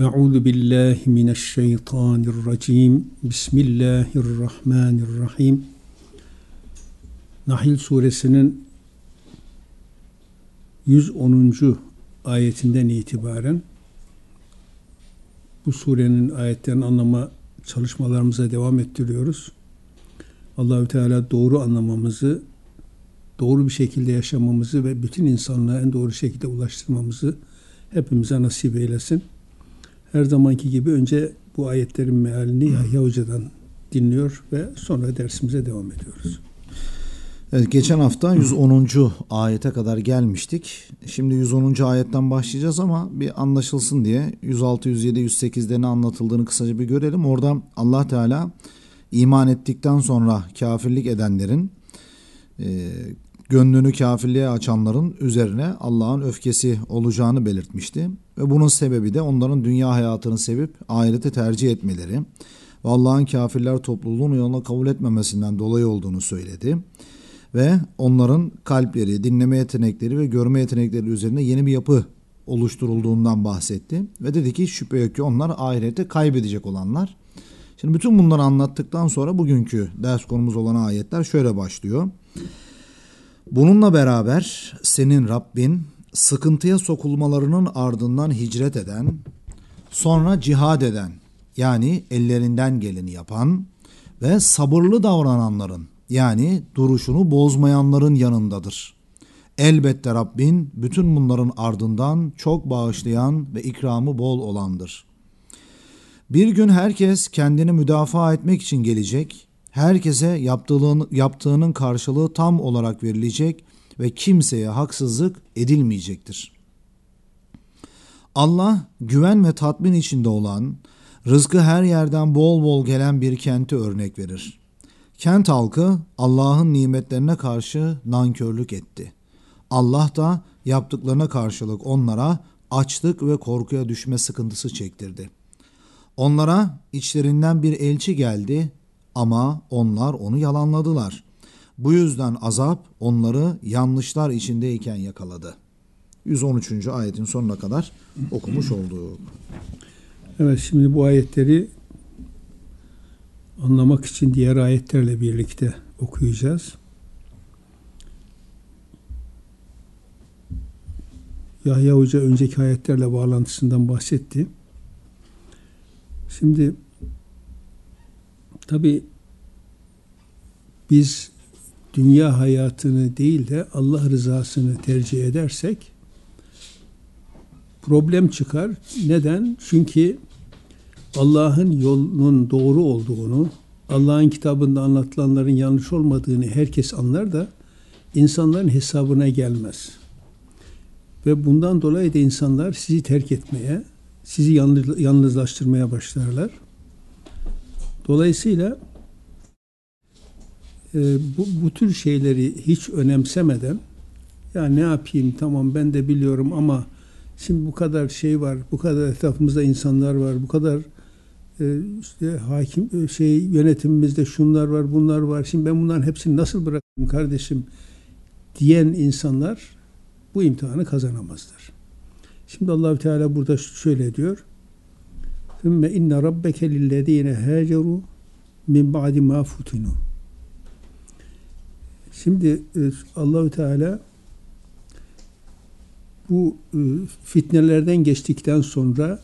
Euzu billahi mineşşeytanirracim. Bismillahirrahmanirrahim. Nahl suresinin 110. ayetinden itibaren bu surenin ayetlerini anlama çalışmalarımıza devam ettiriyoruz. Allahü Teala doğru anlamamızı, doğru bir şekilde yaşamamızı ve bütün insanlığa en doğru şekilde ulaştırmamızı hepimize nasip eylesin. Her zamanki gibi önce bu ayetlerin mealini Yahya Hoca'dan dinliyor ve sonra dersimize devam ediyoruz. Evet, geçen hafta 110. ayete kadar gelmiştik. Şimdi 110. ayetten başlayacağız ama bir anlaşılsın diye 106, 107, 108'de ne anlatıldığını kısaca bir görelim. Orada Allah Teala iman ettikten sonra kafirlik edenlerin, gönlünü kafirliğe açanların üzerine Allah'ın öfkesi olacağını belirtmişti. Ve bunun sebebi de onların dünya hayatını sevip ahireti tercih etmeleri ve Allah'ın kafirler topluluğunu yoluna kabul etmemesinden dolayı olduğunu söyledi. Ve onların kalpleri, dinleme yetenekleri ve görme yetenekleri üzerine yeni bir yapı oluşturulduğundan bahsetti. Ve dedi ki şüphe yok ki onlar ahirette kaybedecek olanlar. Şimdi bütün bunları anlattıktan sonra bugünkü ders konumuz olan ayetler şöyle başlıyor. Bununla beraber senin Rabbin sıkıntıya sokulmalarının ardından hicret eden, sonra cihad eden, yani ellerinden geleni yapan ve sabırlı davrananların, yani duruşunu bozmayanların yanındadır. Elbette Rabbin bütün bunların ardından çok bağışlayan ve ikramı bol olandır. Bir gün herkes kendini müdafaa etmek için gelecek, herkese yaptığının karşılığı tam olarak verilecek ve kimseye haksızlık edilmeyecektir. Allah güven ve tatmin içinde olan, rızkı her yerden bol bol gelen bir kenti örnek verir. Kent halkı Allah'ın nimetlerine karşı nankörlük etti. Allah da yaptıklarına karşılık onlara açlık ve korkuya düşme sıkıntısı çektirdi. Onlara içlerinden bir elçi geldi ama onlar onu yalanladılar. Bu yüzden azap onları yanlışlar içindeyken yakaladı. 113. ayetin sonuna kadar okumuş olduk. Evet, şimdi bu ayetleri anlamak için diğer ayetlerle birlikte okuyacağız. Yahya Hoca önceki ayetlerle bağlantısından bahsetti. Şimdi tabii biz dünya hayatını değil de Allah rızasını tercih edersek problem çıkar. Neden? Çünkü Allah'ın yolunun doğru olduğunu, Allah'ın kitabında anlatılanların yanlış olmadığını herkes anlar da insanların hesabına gelmez. Ve bundan dolayı da insanlar sizi terk etmeye, sizi yalnızlaştırmaya başlarlar. Dolayısıyla bu tür şeyleri hiç önemsemeden, ya ne yapayım, tamam ben de biliyorum ama şimdi bu kadar şey var, bu kadar etrafımızda insanlar var, bu kadar işte hakim yönetimimizde şunlar var, bunlar var. Şimdi ben bunların hepsini nasıl bırakayım kardeşim diyen insanlar bu imtihanı kazanamazlar. Şimdi Allahü Teala burada şöyle diyor. ثُمَّ اِنَّ رَبَّكَ لِلَّذ۪ينَ هَاجَرُوا مِنْ بَعْدِ مَا فُتِنُوا. Şimdi Allahü Teala bu fitnelerden geçtikten sonra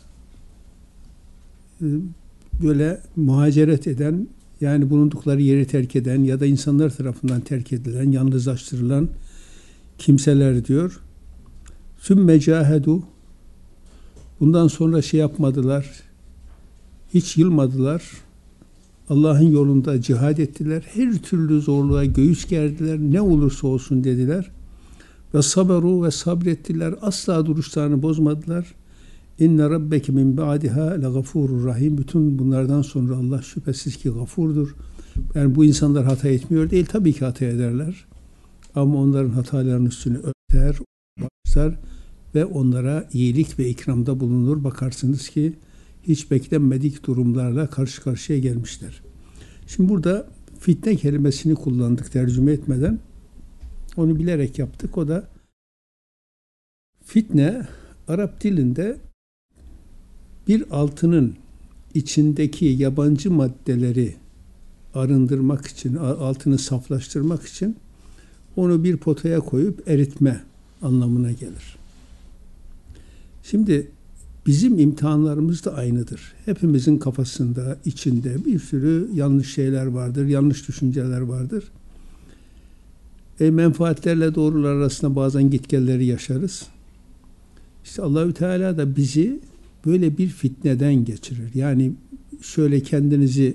böyle muhaceret eden, yani bulundukları yeri terk eden ya da insanlar tarafından terk edilen, yalnızlaştırılan kimseler diyor. Sümme cahedu, bundan sonra şey yapmadılar, hiç yılmadılar. Allah'ın yolunda cihad ettiler. Her türlü zorluğa göğüs gerdiler. Ne olursa olsun dediler. Ve saberu, ve sabrettiler. Asla duruşlarını bozmadılar. İnne rabbeke min ba'diha legafurur rahim. Bütün bunlardan sonra Allah şüphesiz ki gafurdur. Yani bu insanlar hata etmiyor değil. Tabii ki hata ederler. Ama onların hatalarının üstünü örter, bağışlar ve onlara iyilik ve ikramda bulunur. Bakarsınız ki hiç beklenmedik durumlarla karşı karşıya gelmişler. Şimdi burada fitne kelimesini kullandık tercüme etmeden. Onu bilerek yaptık. O da fitne Arap dilinde bir altının içindeki yabancı maddeleri arındırmak için, altını saflaştırmak için onu bir potaya koyup eritme anlamına gelir. Şimdi bizim imtihanlarımız da aynıdır. Hepimizin kafasında, içinde bir sürü yanlış şeyler vardır, yanlış düşünceler vardır. Menfaatlerle doğrular arasında bazen gitgelleri yaşarız. İşte Allahü Teala da bizi böyle bir fitneden geçirir. Yani şöyle kendinizi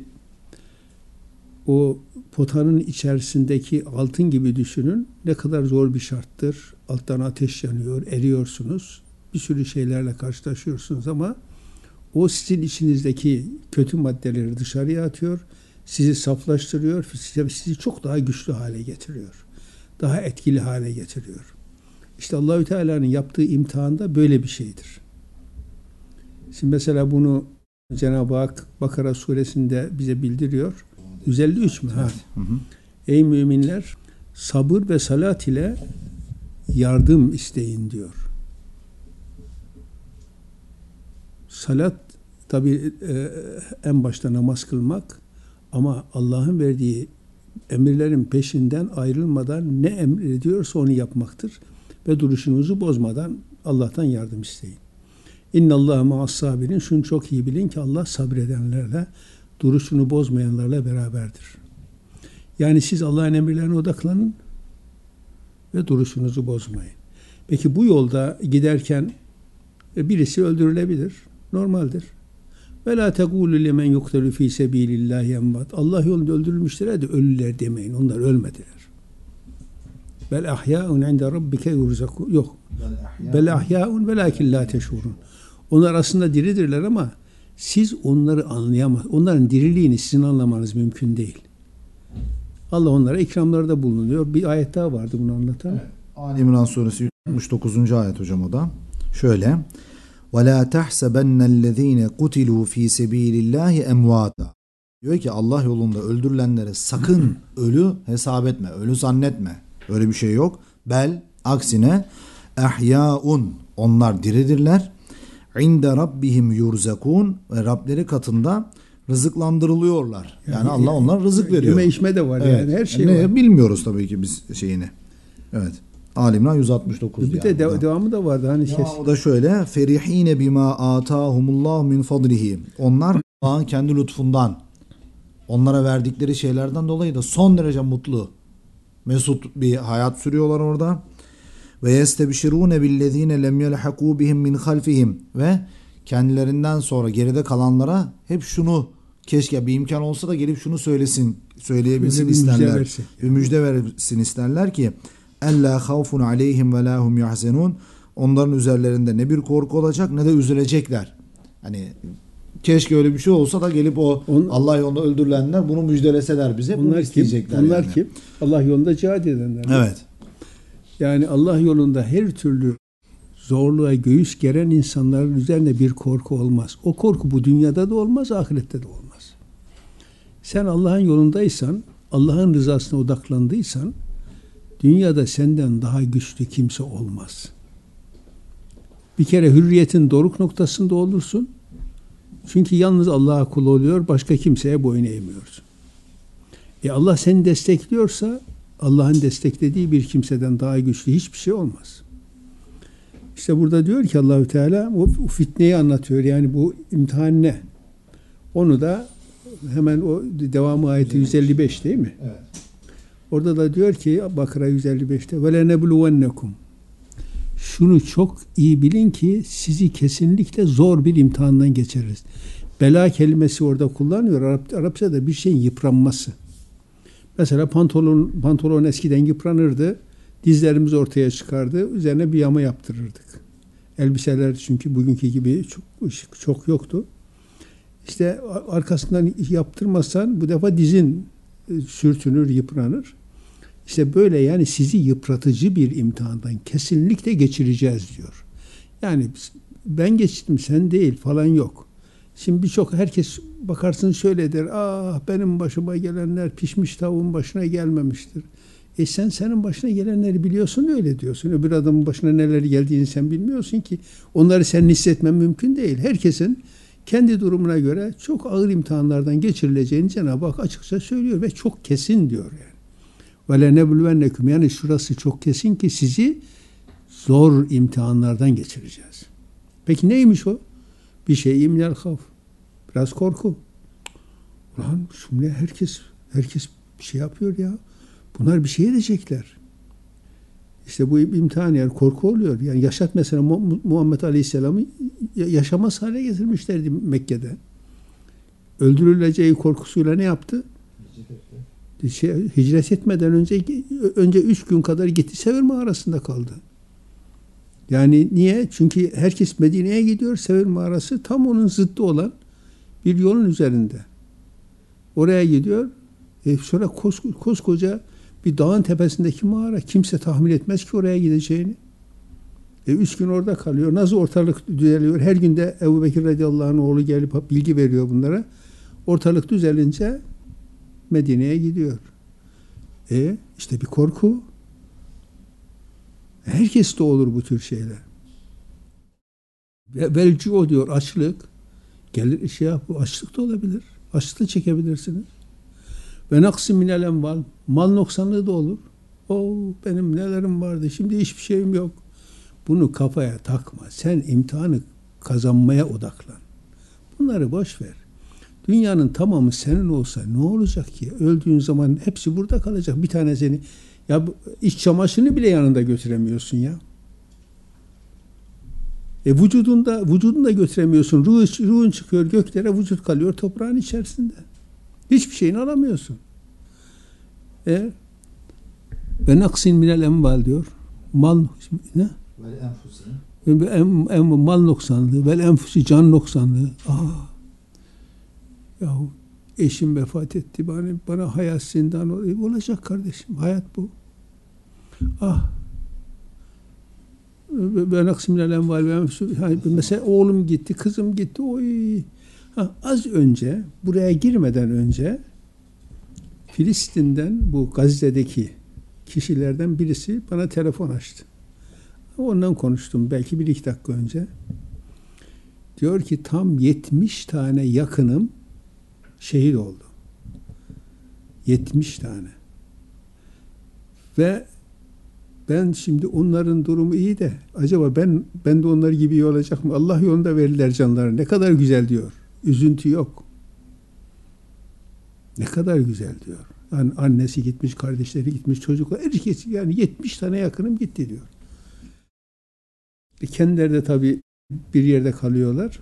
o potanın içerisindeki altın gibi düşünün. Ne kadar zor bir şarttır. Alttan ateş yanıyor, eriyorsunuz. Bir sürü şeylerle karşılaşıyorsunuz ama o sizin içinizdeki kötü maddeleri dışarıya atıyor. Sizi saflaştırıyor. Sizi çok daha güçlü hale getiriyor. Daha etkili hale getiriyor. İşte Allahü Teala'nın yaptığı imtihanda böyle bir şeydir. Şimdi mesela bunu Cenab-ı Hak Bakara suresinde bize bildiriyor. 153 mü? Ha. Hı hı. Ey müminler, sabır ve salat ile yardım isteyin diyor. Salat tabi en başta namaz kılmak ama Allah'ın verdiği emirlerin peşinden ayrılmadan ne emrediyorsa onu yapmaktır. Ve duruşunuzu bozmadan Allah'tan yardım isteyin. İnnallâhe ma'as-sabirin. Şunu çok iyi bilin ki Allah sabredenlerle, duruşunu bozmayanlarla beraberdir. Yani siz Allah'ın emirlerine odaklanın ve duruşunuzu bozmayın. Peki bu yolda giderken birisi öldürülebilir. Normaldir. Ve la tegûlü limen yuktelu fî sebîlillâhi emvât. Allah yolunda öldürülmüşlere de ölüler demeyin. Onlar ölmediler. Bel ahyâun inde rabbike yurzakûn. Yok. Bel ahyâun velâkin lâ teşûrun. Onlar aslında diridirler ama siz onları anlayamaz. Onların diriliğini sizin anlamanız mümkün değil. Allah onlara ikramlarda bulunuyor. Bir ayet daha vardı bunu anlatan. Evet. Ali İmran suresi 69. ayet hocam o da. Şöyle. وَلَا تَحْسَبَنَّ الَّذ۪ينَ قُتِلُوا ف۪ي سَب۪يلِ اللّٰهِ اَمْوَاتًا. Diyor ki Allah yolunda öldürülenlere sakın ölü hesap etme, ölü zannetme. Öyle bir şey yok. Bel, aksine ehyaun, onlar diridirler. İnde rabbihim yurzakun, ve Rableri katında rızıklandırılıyorlar. Yani Allah onlara rızık veriyor. Yeme içme de var evet. yani her şey var. var. Bilmiyoruz tabii ki biz şeyini. Evet. Ali İmran 169. Bir de devamı da vardı. Hani o da şöyle. Ferihine bima atahumullah min fadlihi. Onlar Allah'ın kendi lütfundan, onlara verdikleri şeylerden dolayı da son derece mutlu, mesut bir hayat sürüyorlar orada. Ve yestebşirune billezine lem yelhaqu bihim min halfihim, ve kendilerinden sonra geride kalanlara hep şunu, keşke bir imkan olsa da gelip şunu söyleyebilsin isterler. Bir müjde versin isterler ki ella havfun aleyhim ve lahum yahzenun. Onların üzerlerinde ne bir korku olacak ne de üzülecekler. Hani keşke öyle bir şey olsa da gelip Allah yolunda öldürülenler bunu müjdeleseler bize. Bunu isteyecekler. Onlar kim? Allah yolunda cihad edenler. Evet. Yani Allah yolunda her türlü zorluğa göğüs geren insanların üzerinde bir korku olmaz. O korku bu dünyada da olmaz, ahirette de olmaz. Sen Allah'ın yolundaysan, Allah'ın rızasına odaklandıysan, dünyada senden daha güçlü kimse olmaz. Bir kere hürriyetin doruk noktasında olursun. Çünkü yalnız Allah'a kul oluyor, başka kimseye boyun eğmiyorsun. Allah seni destekliyorsa, Allah'ın desteklediği bir kimseden daha güçlü hiçbir şey olmaz. İşte burada diyor ki Allahü Teala o fitneyi anlatıyor. Yani bu imtihan ne? Onu da hemen o devamı ayeti 155 değil mi? Evet. Orada da diyor ki Bakara 155'te وَلَنَبْلُوَنَّكُمْ. Şunu çok iyi bilin ki sizi kesinlikle zor bir imtihandan geçiririz. Bela kelimesi orada kullanıyor. Arapçada bir şeyin yıpranması. Mesela pantolon eskiden yıpranırdı. Dizlerimiz ortaya çıkardı. Üzerine bir yama yaptırırdık. Elbiseler çünkü bugünkü gibi çok yoktu. İşte arkasından yaptırmazsan bu defa dizin sürtünür, yıpranır. İşte böyle yani sizi yıpratıcı bir imtihandan kesinlikle geçireceğiz diyor. Yani ben geçtim sen değil falan yok. Şimdi herkes bakarsın şöyle der. Benim başıma gelenler pişmiş tavuğun başına gelmemiştir. Senin başına gelenleri biliyorsun öyle diyorsun. Öbür adamın başına neler geldiğini sen bilmiyorsun ki. Onları senin hissetmen mümkün değil. Herkesin kendi durumuna göre çok ağır imtihanlardan geçirileceğini Cenab-ı Hak açıkça söylüyor ve çok kesin diyor yani. وَلَنَبْلُوَنَّكُمْ yani şurası çok kesin ki sizi zor imtihanlardan geçireceğiz. Peki neymiş o? Bir şey minel havf. Biraz korku. Ulan şimdi herkes bir şey yapıyor ya. Bunlar bir şey edecekler. İşte bu imtihan yani korku oluyor. Yani Yaşat mesela Muhammed Aleyhisselam'ı yaşamaz hale getirmişlerdi Mekke'de. Öldürüleceği korkusuyla ne yaptı? Hicret etmeden önce 3 gün kadar gitti Sevr mağarasında kaldı. Yani niye? Çünkü herkes Medine'ye gidiyor. Sevr mağarası tam onun zıttı olan bir yolun üzerinde. Oraya gidiyor. Sonra koskoca bir dağın tepesindeki mağara. Kimse tahmin etmez ki oraya gideceğini. 3 gün orada kalıyor. Nasıl ortalık düzeliyor? Her günde Ebu Bekir radıyallahu anh oğlu gelip bilgi veriyor bunlara. Ortalık düzelince Medine'ye gidiyor. İşte bir korku. Herkes de olur bu tür şeyler. Velcu diyor açlık. Gelir bu açlık da olabilir. Açlık da çekebilirsiniz. Ve naksim minel enval. Mal noksanlığı da olur. Benim nelerim vardı. Şimdi hiçbir şeyim yok. Bunu kafaya takma. Sen imtihanı kazanmaya odaklan. Bunları boş ver. Dünyanın tamamı senin olsa ne olacak ki? Öldüğün zaman hepsi burada kalacak. Bir tane seni ya iç çamaşırını bile yanında götüremiyorsun ya. Vücudunda götüremiyorsun. Ruhun çıkıyor göklere, vücut kalıyor toprağın içerisinde. Hiçbir şeyini alamıyorsun. Ve naksin minel enval diyor. Mal ne? Mal noksanlığı, vel enfusi can noksanlığı. Yahu eşim vefat etti. Bana hayat zindan olacak kardeşim. Hayat bu. Ve naksim minel enval ve enfusi. Mesela oğlum gitti, kızım gitti. Az önce, buraya girmeden önce Filistin'den bu Gazze'deki kişilerden birisi bana telefon açtı. Ondan konuştum belki 1-2 dakika önce. Diyor ki tam 70 tane yakınım şehit oldu. 70 tane. Ve ben şimdi onların durumu iyi de acaba ben de onlar gibi iyi olacak mı? Allah yolunda verirler canlarını. Ne kadar güzel diyor. Üzüntü yok. Ne kadar güzel diyor. Yani annesi gitmiş, kardeşleri gitmiş, çocuklar, herkes yani 70 tane yakınım gitti diyor. Kendileri de tabii bir yerde kalıyorlar.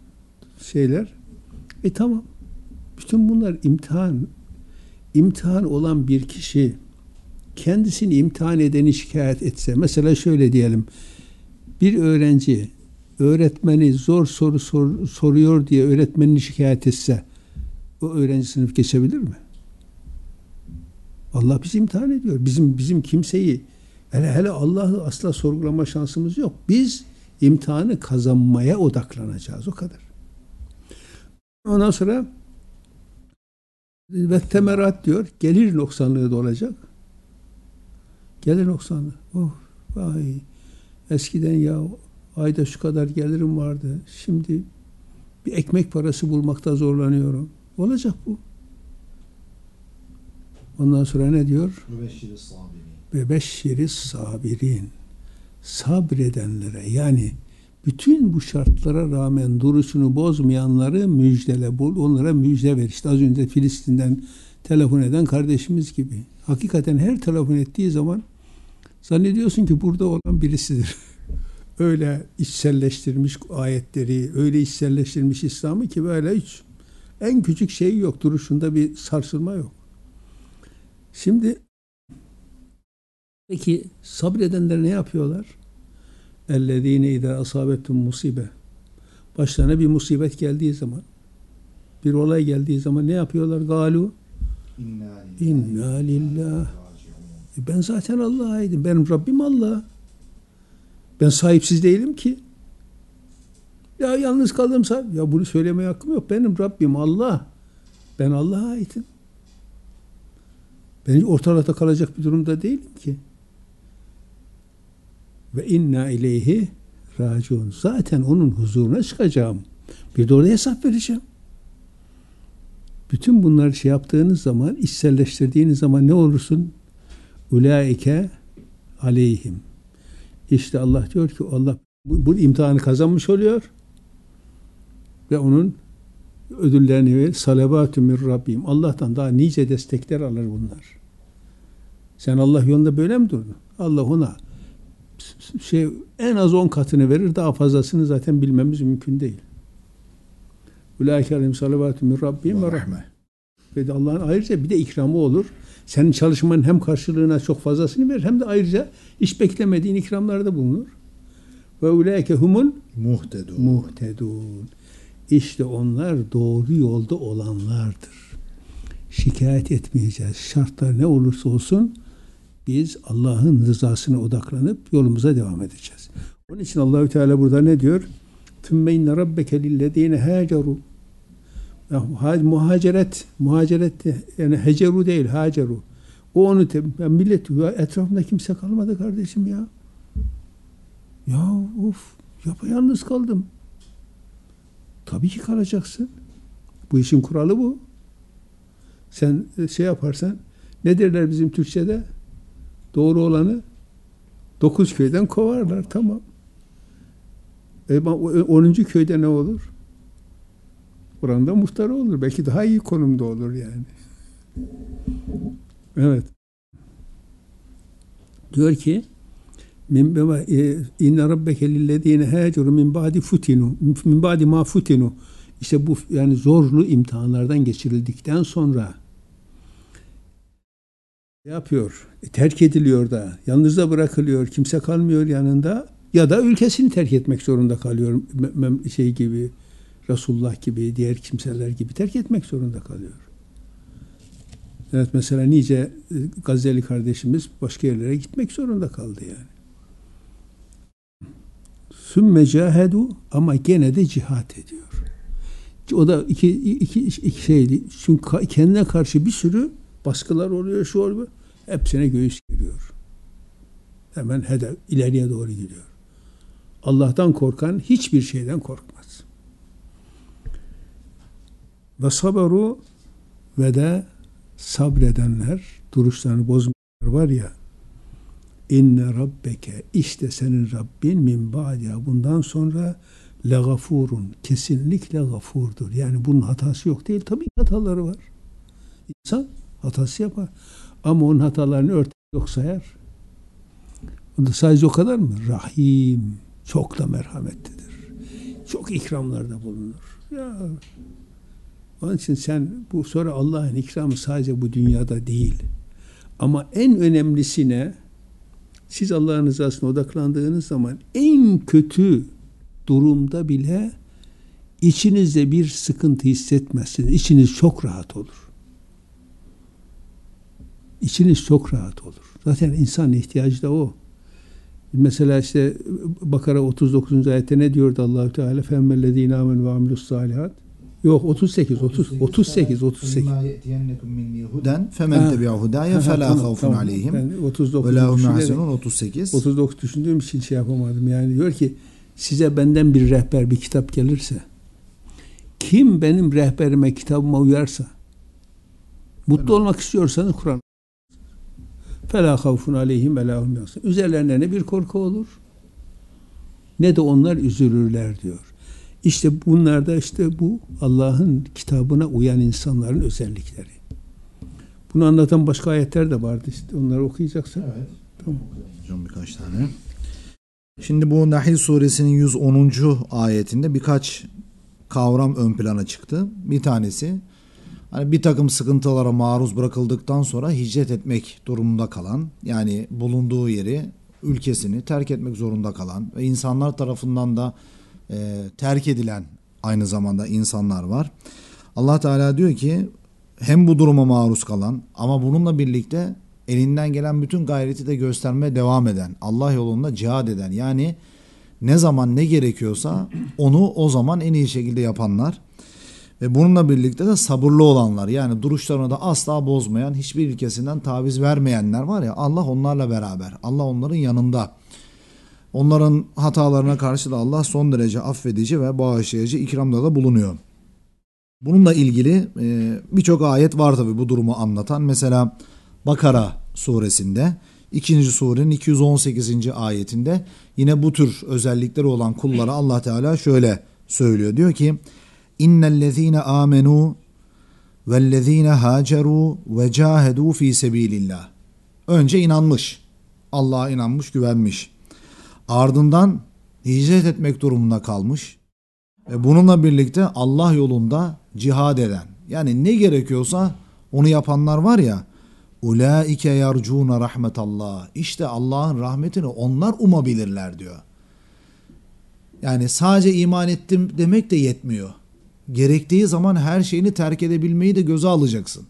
Tamam. Bütün bunlar imtihan. İmtihan olan bir kişi kendisini imtihan edeni şikayet etse, mesela şöyle diyelim, bir öğrenci öğretmeni zor soru soruyor diye öğretmenini şikayet etse, o öğrenci sınıf geçebilir mi? Allah bizi imtihan ediyor. Bizim kimseyi, hele Allah'ı asla sorgulama şansımız yok. Biz imtihanı kazanmaya odaklanacağız. O kadar. Ondan sonra ve temerat diyor. Gelir noksanlığı da olacak. Gelir noksanlığı. Vay. Eskiden ya ayda şu kadar gelirim vardı. Şimdi bir ekmek parası bulmakta zorlanıyorum. Olacak bu. Ondan sonra ne diyor? Ve beşşiriz sabirin. Sabredenlere, yani bütün bu şartlara rağmen duruşunu bozmayanları müjdele, onlara müjde ver. İşte az önce Filistin'den telefon eden kardeşimiz gibi. Hakikaten her telefon ettiği zaman zannediyorsun ki burada olan birisidir. Öyle içselleştirmiş ayetleri, öyle içselleştirmiş İslam'ı ki böyle hiç en küçük şey yok. Duruşunda bir sarsılma yok. Şimdi peki sabredenler ne yapıyorlar? اَلَّذ۪ينَ اِذَا أَصَابَتُمْ musibe. Başlarına bir musibet geldiği zaman, bir olay geldiği zaman ne yapıyorlar? قَالُوا اِنَّا لِلّٰهِ Ben zaten Allah'a aidim. Benim Rabbim Allah. Ben sahipsiz değilim ki. Ya yalnız kaldım. Ya bunu söylemeye hakkım yok. Benim Rabbim Allah. Ben Allah'a aitim. Ben ortalıkta kalacak bir durumda değilim ki. Ve inna ileyhi raciun. Zaten onun huzuruna çıkacağım. Bir de orada hesap vereceğim. Bütün bunları şey yaptığınız zaman, içselleştirdiğiniz zaman ne olursun? Ulaike aleyhim. İşte Allah diyor ki Allah bu imtihanı kazanmış oluyor ve onun ödüllerini verir. Salavatü min Rabbim. Allah'tan daha nice destekler alır bunlar. Sen Allah yolunda böyle mi durdun? Allah ona en az 10 katını verir. Daha fazlasını zaten bilmemiz mümkün değil. Ulaike aleyhim salavatü min Rabbim ve rahme. Ve de Allah'ın ayrıca bir de ikramı olur. Senin çalışmanın hem karşılığına çok fazlasını verir hem de ayrıca hiç beklemediğin ikramlarda bulunur. Ve ulaike humul muhtedun. İşte onlar doğru yolda olanlardır. Şikayet etmeyeceğiz. Şartlar ne olursa olsun biz Allah'ın rızasına odaklanıp yolumuza devam edeceğiz. Onun için Allahü Teala burada ne diyor? Tümme inne rabbeke lillezine haceru. Muhaceret yani heceru değil, haceru. O onu millet etrafında kimse kalmadı kardeşim ya. Ya of, yapayalnız kaldım. Tabii ki kalacaksın. Bu işin kuralı bu. Sen şey yaparsan, ne derler bizim Türkçe'de? Doğru olanı 9 köyden kovarlar, tamam. 10. köyde ne olur? Buranın muhtarı olur. Belki daha iyi konumda olur yani. Evet. Diyor ki inne rabbeke lillezine haceru min ba'di ma futinu. İşte bu yani zorlu imtihanlardan geçirildikten sonra ne yapıyor? Terk ediliyor da, yalnız da bırakılıyor, kimse kalmıyor yanında ya da ülkesini terk etmek zorunda kalıyor. Şey gibi, Resulullah gibi, diğer kimseler gibi terk etmek zorunda kalıyor. Evet, mesela nice Gazze'li kardeşimiz başka yerlere gitmek zorunda kaldı yani. Sümme cahedu, ama gene de cihat ediyor. O da iki şeydi. Çünkü kendine karşı bir sürü baskılar oluyor, şu oluyor. Hepsine göğüs giriyor. Hemen hedef, ileriye doğru gidiyor. Allah'tan korkan hiçbir şeyden korkmaz. Ve saberu, ve de sabredenler, duruşlarını bozmayanlar var ya, inne rabbeke, işte senin Rabbin min ba'diha, bundan sonra legafurun, kesinlikle gafurdur. Yani bunun hatası yok değil. Tabii hataları var. İnsan hatası yapar. Ama onun hatalarını örter yok sayar. O da sadece o kadar mı? Rahim. Çok da merhametlidir. Çok ikramlarda bulunur. Ya. Onun için sen bu sonra Allah'ın ikramı sadece bu dünyada değil. Ama en önemlisine, siz Allah'ın rızasına odaklandığınız zaman en kötü durumda bile içinizde bir sıkıntı hissetmezsiniz. İçiniz çok rahat olur. İçiniz çok rahat olur. Zaten insanın ihtiyacı da o. Mesela işte Bakara 39. ayette ne diyordu Allah-u Teala? فَاَمَّلَّذ۪ينَ آمَنُوا وَعَمِلُوا الصَّالِحَاتِ Yok 38. فَمَنْ تَبِعَ هُدَايَ فَلَا خَوْفٌ عَلَيْهِمْ وَلَا هُمْ يَحْزَنُونَ 39 düşündüğüm için şey yapamadım. Yani diyor ki size benden bir rehber, bir kitap gelirse, kim benim rehberime, kitabıma uyarsa, mutlu olmak istiyorsanız Kur'an. فَلَا خَوْفٌ عَلَيْهِمْ وَلَا هُمْ يَحْزَنُونَ. Üzerlerine ne bir korku olur, ne de onlar üzülürler diyor. İşte bunlar da işte bu Allah'ın kitabına uyan insanların özellikleri. Bunu anlatan başka ayetler de vardı. İşte onları okuyacaksak. Evet. Tamam. Hocam birkaç tane. Şimdi bu Nahl suresinin 110. ayetinde birkaç kavram ön plana çıktı. Bir tanesi hani bir takım sıkıntılara maruz bırakıldıktan sonra hicret etmek durumunda kalan, yani bulunduğu yeri, ülkesini terk etmek zorunda kalan ve insanlar tarafından da terk edilen aynı zamanda insanlar var. Allah Teala diyor ki hem bu duruma maruz kalan ama bununla birlikte elinden gelen bütün gayreti de göstermeye devam eden, Allah yolunda cihad eden, yani ne zaman ne gerekiyorsa onu o zaman en iyi şekilde yapanlar ve bununla birlikte de sabırlı olanlar, yani duruşlarını da asla bozmayan, hiçbir ilkesinden taviz vermeyenler var ya, Allah onlarla beraber, Allah onların yanında. Onların hatalarına karşı da Allah son derece affedici ve bağışlayıcı ikramda da bulunuyor. Bununla ilgili birçok ayet var tabi bu durumu anlatan. Mesela Bakara suresinde 2. surenin 218. ayetinde yine bu tür özellikleri olan kullara Allah Teala şöyle söylüyor. Diyor ki İnnellezîne âmenû vellezîne hâcerû ve câhedû fî sebîlillah. Önce inanmış. Allah'a inanmış, güvenmiş. Ardından hicret etmek durumunda kalmış. Bununla birlikte Allah yolunda cihad eden, yani ne gerekiyorsa onu yapanlar var ya, ulaike yercûne rahmetallah. İşte Allah'ın rahmetini onlar umabilirler diyor. Yani sadece iman ettim demek de yetmiyor. Gerektiği zaman her şeyini terk edebilmeyi de göze alacaksın.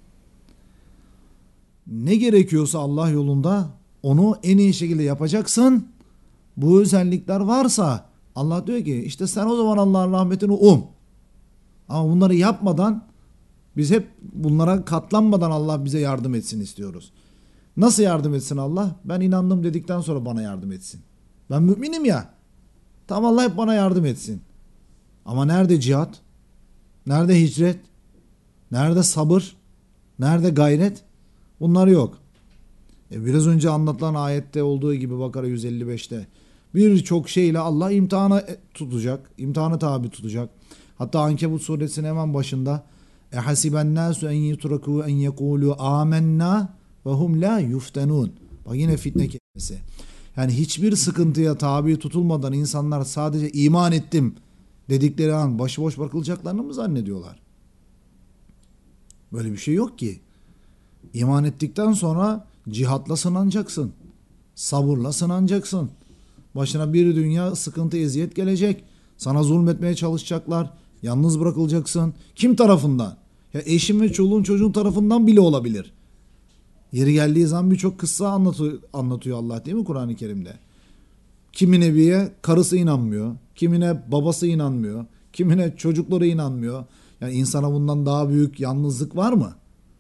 Ne gerekiyorsa Allah yolunda onu en iyi şekilde yapacaksın. Bu özellikler varsa Allah diyor ki işte sen o zaman Allah'ın rahmetini Ama bunları yapmadan, biz hep bunlara katlanmadan Allah bize yardım etsin istiyoruz. Nasıl yardım etsin Allah? Ben inandım dedikten sonra bana yardım etsin. Ben müminim ya. Tamam, Allah hep bana yardım etsin. Ama nerede cihat? Nerede hicret? Nerede sabır? Nerede gayret? Bunlar yok. Biraz önce anlatılan ayette olduğu gibi Bakara 155'te birçok şeyle Allah imtihana tutacak. İmtihana tabi tutacak. Hatta Ankebut suresinin hemen başında ehasiben nasu en yutraku en yekulu amennâ ve hum la yuftenun. Bak yine fitne kelimesi. Yani hiçbir sıkıntıya tabi tutulmadan insanlar sadece iman ettim dedikleri an başıboş bırakılacaklarını mı zannediyorlar? Böyle bir şey yok ki. İman ettikten sonra cihatla sınanacaksın. Sabırla sınanacaksın. Başına bir dünya sıkıntı, eziyet gelecek. Sana zulmetmeye çalışacaklar. Yalnız bırakılacaksın. Kim tarafından? Ya eşin ve çoluğun çocuğun tarafından bile olabilir. Yeri geldiği zaman birçok kıssa anlatıyor Allah, değil mi Kur'an-ı Kerim'de? Kimi nebiye karısı inanmıyor. Kimine babası inanmıyor. Kimine çocukları inanmıyor. Yani insana bundan daha büyük yalnızlık var mı?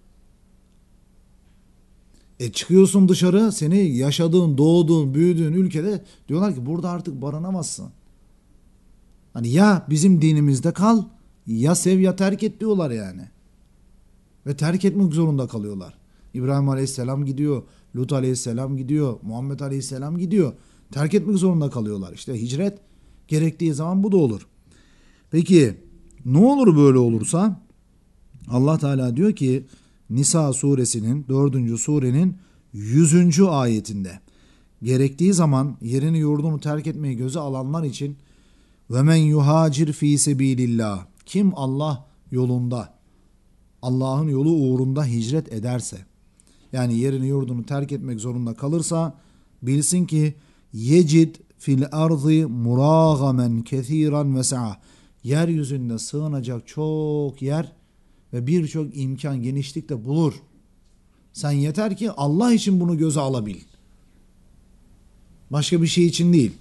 Çıkıyorsun dışarı, seni yaşadığın, doğduğun, büyüdüğün ülkede diyorlar ki burada artık barınamazsın. Hani ya bizim dinimizde kal, ya sev ya terk et diyorlar yani. Ve terk etmek zorunda kalıyorlar. İbrahim Aleyhisselam gidiyor, Lut Aleyhisselam gidiyor, Muhammed Aleyhisselam gidiyor. Terk etmek zorunda kalıyorlar. İşte hicret gerektiği zaman bu da olur. Peki ne olur böyle olursa? Allah Teala diyor ki Nisa suresinin 4. surenin 100. ayetinde gerektiği zaman yerini yurdunu terk etmeyi göze alanlar için ve men yuhacir fi sebilillah, kim Allah yolunda, Allah'ın yolu uğrunda hicret ederse, yani yerini yurdunu terk etmek zorunda kalırsa bilsin ki yecid fil ardı muragamen kethiran ve sa'a, yeryüzünde sığınacak çok yer ve birçok imkan, genişlik de bulur. Sen yeter ki Allah için bunu göze alabil. Başka bir şey için değil.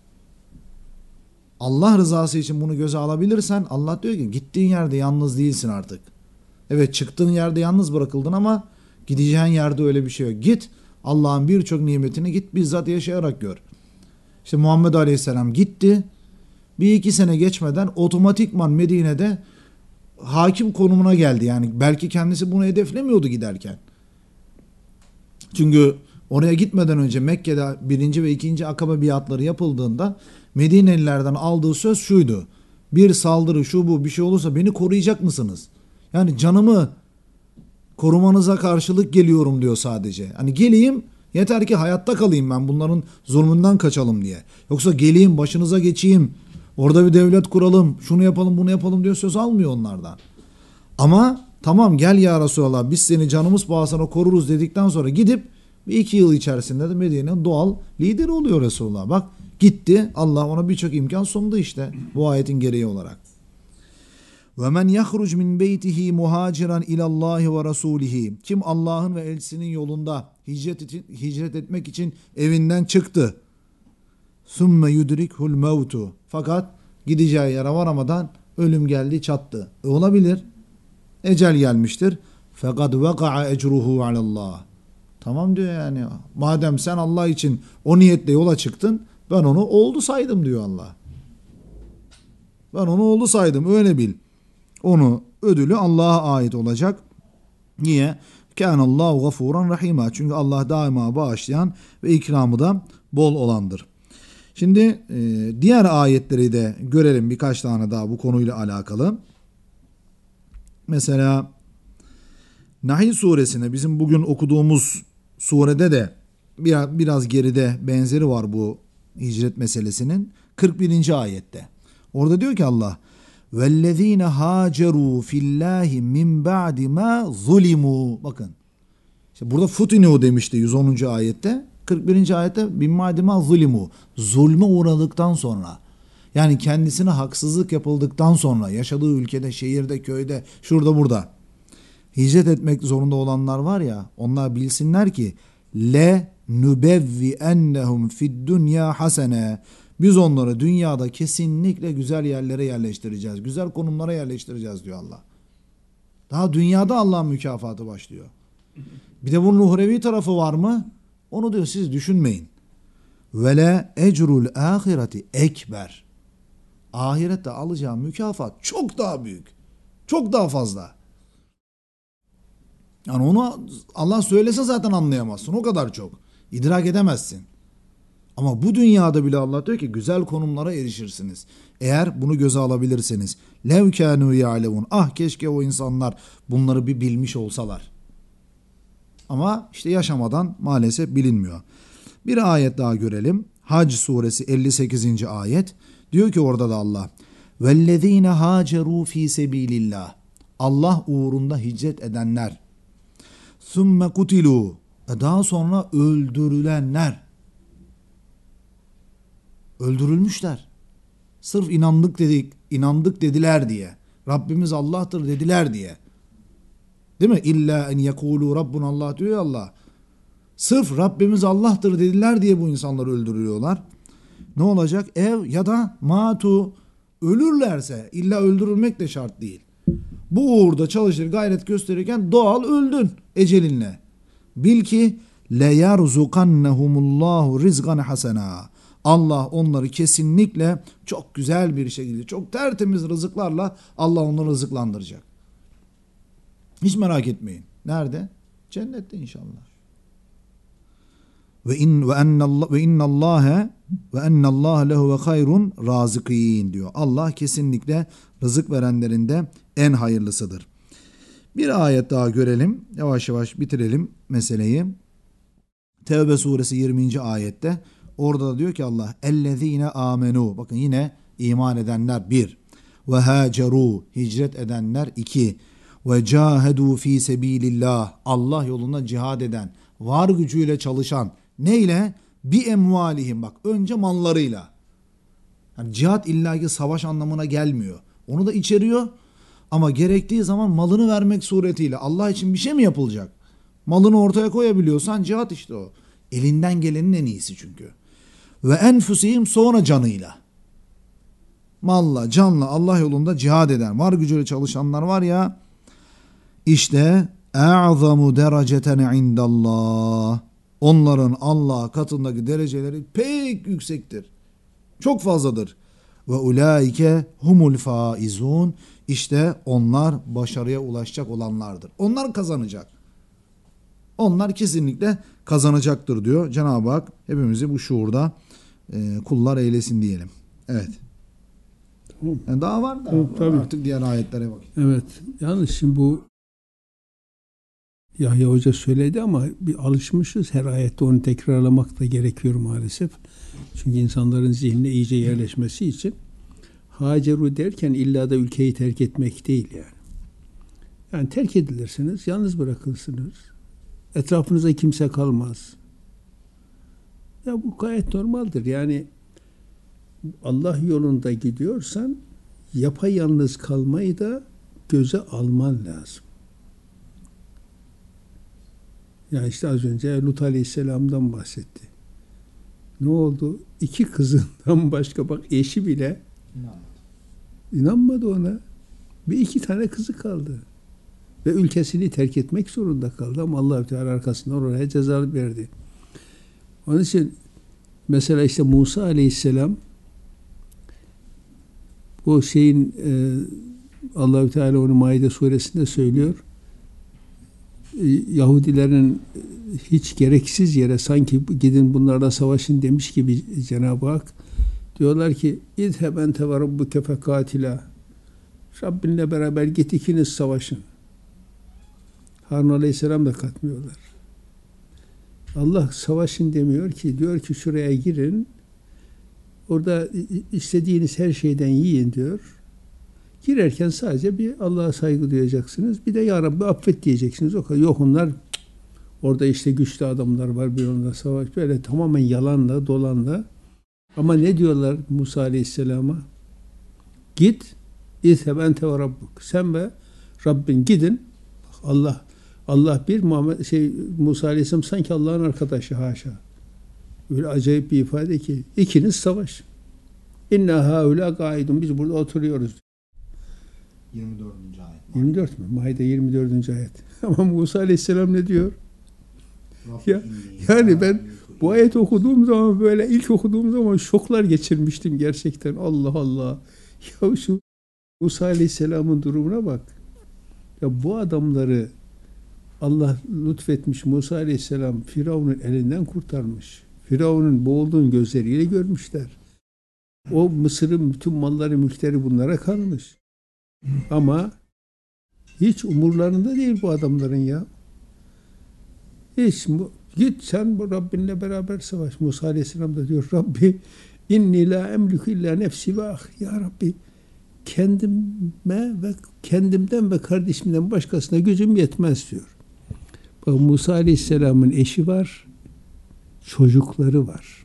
Allah rızası için bunu göze alabilirsen Allah diyor ki gittiğin yerde yalnız değilsin artık. Evet, çıktığın yerde yalnız bırakıldın ama gideceğin yerde öyle bir şey yok. Git, Allah'ın birçok nimetini git bizzat yaşayarak gör. İşte Muhammed Aleyhisselam gitti. 1-2 sene geçmeden otomatikman Medine'de hakim konumuna geldi. Yani belki kendisi bunu hedeflemiyordu giderken. Çünkü oraya gitmeden önce Mekke'de 1. ve 2. Akabe biatları yapıldığında Medinelilerden aldığı söz şuydu: bir saldırı, şu bu bir şey olursa beni koruyacak mısınız? Yani canımı korumanıza karşılık geliyorum diyor sadece. Hani geleyim, yeter ki hayatta kalayım, ben bunların zulmünden kaçalım diye. Yoksa geleyim başınıza geçeyim, orada bir devlet kuralım, şunu yapalım bunu yapalım diyor, söz almıyor onlardan. Ama tamam gel ya Resulallah, biz seni canımız pahasına koruruz dedikten sonra gidip 1-2 yıl içerisinde de Medine'nin doğal lideri oluyor Resulullah. Bak gitti, Allah ona birçok imkan sundu işte bu ayetin gereği olarak. وَمَنْ يَخْرُجْ مِنْ بَيْتِهِ مُهَاجِرًا اِلَى اللّٰهِ وَرَسُولِهِ, kim Allah'ın ve elçisinin yolunda hicret etmek için evinden çıktı. ثُمَّ يُدْرِكْهُ الْمَوْتُ, fakat gideceği yere varamadan ölüm geldi çattı. Olabilir. Ecel gelmiştir. فَقَدْ وَقَعَ اَجْرُهُ عَلَى اللّٰهِ. Tamam diyor yani. Madem sen Allah için o niyetle yola çıktın, Ben onu oldu saydım diyor Allah. Ben onu oldu saydım, öyle bil. Onu ödülü Allah'a ait olacak. Niye? Kânallâhu gafûran rahîmâ. Çünkü Allah daima bağışlayan ve ikramı da bol olandır. Şimdi diğer ayetleri de görelim, birkaç tane daha bu konuyla alakalı. Mesela Nahl suresine, bizim bugün okuduğumuz surede de biraz geride benzeri var bu hicret meselesinin. 41. ayette. Orada diyor ki Allah: "Vellezîne hâcerû fillâhi min ba'di mâ zulimû." Bakın. İşte burada futinu demişti 110. ayette. 41. ayette min ba'di mâ zulimû. Zulme uğradıktan sonra, yani kendisine haksızlık yapıldıktan sonra, yaşadığı ülkede, şehirde, köyde, şurada burada hicret etmek zorunda olanlar var ya, onlar bilsinler ki le nubevvi ennehum fid dunya hasene. Biz onları dünyada kesinlikle güzel yerlere yerleştireceğiz. Güzel konumlara yerleştireceğiz diyor Allah. Daha dünyada Allah'ın mükafatı başlıyor. Bir de bunun uhrevi tarafı var mı? Onu diyor siz düşünmeyin. Vele ecrul ahireti ekber. Ahirette alacağı mükafat çok daha büyük. Çok daha fazla. Yani onu Allah söylese zaten anlayamazsın. O kadar çok. İdrak edemezsin. Ama bu dünyada bile Allah diyor ki güzel konumlara erişirsiniz. Eğer bunu göze alabilirseniz. Lev kânû ya'lemûn. Ah keşke o insanlar bunları bir bilmiş olsalar. Ama işte yaşamadan maalesef bilinmiyor. Bir ayet daha görelim. Hac suresi 58. ayet. Diyor ki orada da Allah: "Vellezîne hâcerû fî sebîlillâh." Allah uğrunda hicret edenler. "Sümme kutilû." Daha sonra öldürülenler. Öldürülmüşler. Sırf inandık dediler diye. Rabbimiz Allah'tır dediler diye. Değil mi? İlla en yekûlû Rabbuna Allah diyor ya Allah. Sırf Rabbimiz Allah'tır dediler diye bu insanları öldürüyorlar. Ne olacak? Ev ya da matu, ölürlerse, illa öldürülmek de şart değil. Bu uğurda çalışır, gayret gösterirken doğal öldün ecelinle. Bil ki leyarzuqannahumullahu rizqan hasena. Allah onları kesinlikle çok güzel bir şekilde, çok tertemiz rızıklarla Allah onları rızıklandıracak. Hiç merak etmeyin. Nerede? Cennette inşallah. Ve innallâhe lehu ve hayrun razıkîn diyor. Allah kesinlikle rızık verenlerin de en hayırlısıdır. Bir ayet daha görelim. Yavaş yavaş bitirelim meseleyi. Tevbe suresi 20. ayette. Orada da diyor ki Allah: "Ellezîne âmenû." Bakın yine iman edenler 1. "Ve hâcerû." Hicret edenler 2. "Ve câhedû fî sebîlillâh." Allah yolunda cihad eden, var gücüyle çalışan. Neyle? Bi emvalihim. Bak önce mallarıyla. Yani cihat illaki savaş anlamına gelmiyor. Onu da içeriyor. Ama gerektiği zaman malını vermek suretiyle. Allah için bir şey mi yapılacak? Malını ortaya koyabiliyorsan cihat işte o. Elinden gelenin en iyisi çünkü. Ve enfusihim, sonra canıyla. Malla, canla Allah yolunda cihad eden, var gücüyle çalışanlar var ya, işte e'zamu dereceten indallah. Onların Allah katındaki dereceleri pek yüksektir. Çok fazladır. Ve ulaike humul faizun. İşte onlar başarıya ulaşacak olanlardır. Onlar kazanacak. Onlar kesinlikle kazanacaktır diyor. Cenab-ı Hak hepimizi bu şuurda kullar eylesin diyelim. Evet. Tamam. Yani daha var da tabii. Artık diğer ayetlere bak. Evet. Yalnız şimdi bu Yahya Hoca söyledi ama bir alışmışız. Her ayette onu tekrarlamak da gerekiyor maalesef. Çünkü insanların zihnine iyice yerleşmesi için. Haceru derken illa da ülkeyi terk etmek değil yani. Yani terk edilirsiniz, yalnız bırakılsınız. Etrafınıza kimse kalmaz. Ya bu gayet normaldir. Yani Allah yolunda gidiyorsan yapayalnız kalmayı da göze alman lazım. Yani işte az önce Lut Aleyhisselam'dan bahsetti. Ne oldu? 2 kızından başka, bak eşi bile inanmadı ona. Bir 2 tane kızı kaldı. Ve ülkesini terk etmek zorunda kaldı ama Allah-u Teala arkasından oraya ceza verdi. Onun için Mesela işte Musa Aleyhisselam bu şeyin Allahü Teala onu Maide suresinde söylüyor. Yahudilerin hiç gereksiz yere sanki gidin bunlarla savaşın demiş gibi Cenab-ı Hak diyorlar ki İzheb ente ve rabbuke fekatila, Rabbinle beraber git ikiniz savaşın. Harun Aleyhisselam da katmıyorlar. Allah savaşın demiyor ki, diyor ki şuraya girin, orada istediğiniz her şeyden yiyin diyor. Girerken sadece bir Allah'a saygı duyacaksınız. Bir de Ya Rabbi affet diyeceksiniz. O kadar. Yok onlar orada işte güçlü adamlar var, bir onunla savaş. Böyle tamamen yalanla, dolanla. Ama ne diyorlar Musa Aleyhisselam'a? Git, İzheb ente ve rabbuk. Sen ve Rabbin gidin. Allah bir, Musa Aleyhisselam sanki Allah'ın arkadaşı, haşa. Öyle acayip bir ifade ki ikiniz savaş. İnna haula gaidun, biz burada oturuyoruz. 24. ayet. 24 mü? Maide 24. ayet. Ama Musa Aleyhisselam ne diyor? Yani ben bu ayet okuduğum zaman, böyle ilk okuduğum zaman şoklar geçirmiştim gerçekten. Allah Allah. Ya şu Musa Aleyhisselam'ın durumuna bak. Ya bu adamları Allah lütfetmiş, Musa Aleyhisselam Firavun'un elinden kurtarmış. Firavun'un boğulduğun gözleriyle görmüşler. O Mısır'ın bütün malları, mülkleri bunlara kalmış. Ama hiç umurlarında değil bu adamların ya. Hiç, git sen bu Rabbinle beraber savaş. Musa Aleyhisselam da diyor Rabbi inni la emliku illa nefsi ve ah. Ya Rabbi kendimden ve kardeşimden başkasına gücüm yetmez diyor. Bak, Musa Aleyhisselam'ın eşi var, çocukları var.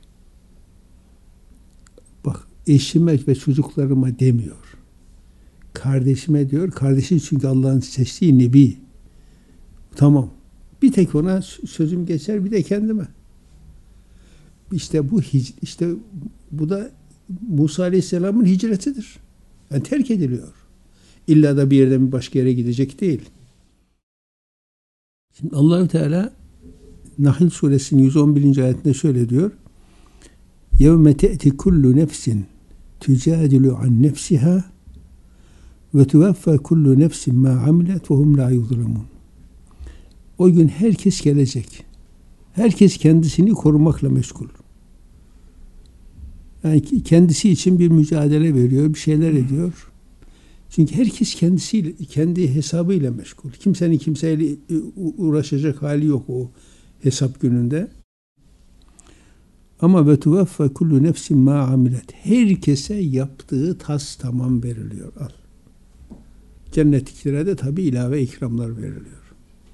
Bak, eşime ve çocuklarıma demiyor. Kardeşime diyor. Kardeşi çünkü Allah'ın seçtiği nebi. Tamam. Bir tek ona sözüm geçer, bir de kendime. İşte bu da Musa Aleyhisselam'ın hicretidir. Yani terk ediliyor. İlla da bir yerden bir başka yere gidecek değil. Şimdi Allahü Teala Nahl suresinin 111. ayetinde şöyle diyor. يَوْمَ تَأْتِ كُلُّ نَفْسٍ تُجَادِلُ عَنْ نَفْسِهَا وَتُوَفَّى كُلُّ نَفْسٍ مَا عَمِلَتْ وَهُمْ لَا يُظْلَمُونَ. O gün herkes gelecek. Herkes kendisini korumakla meşgul. Yani kendisi için bir mücadele veriyor, bir şeyler ediyor. Çünkü herkes kendi hesabıyla meşgul. Kimsenin kimseyle uğraşacak hali yok o hesap gününde. Ama ve tuvaffa kullu nefsin ma amilet. Herkese yaptığı tas tamam veriliyor. Al. Cennetliklere de tabi ilave ikramlar veriliyor.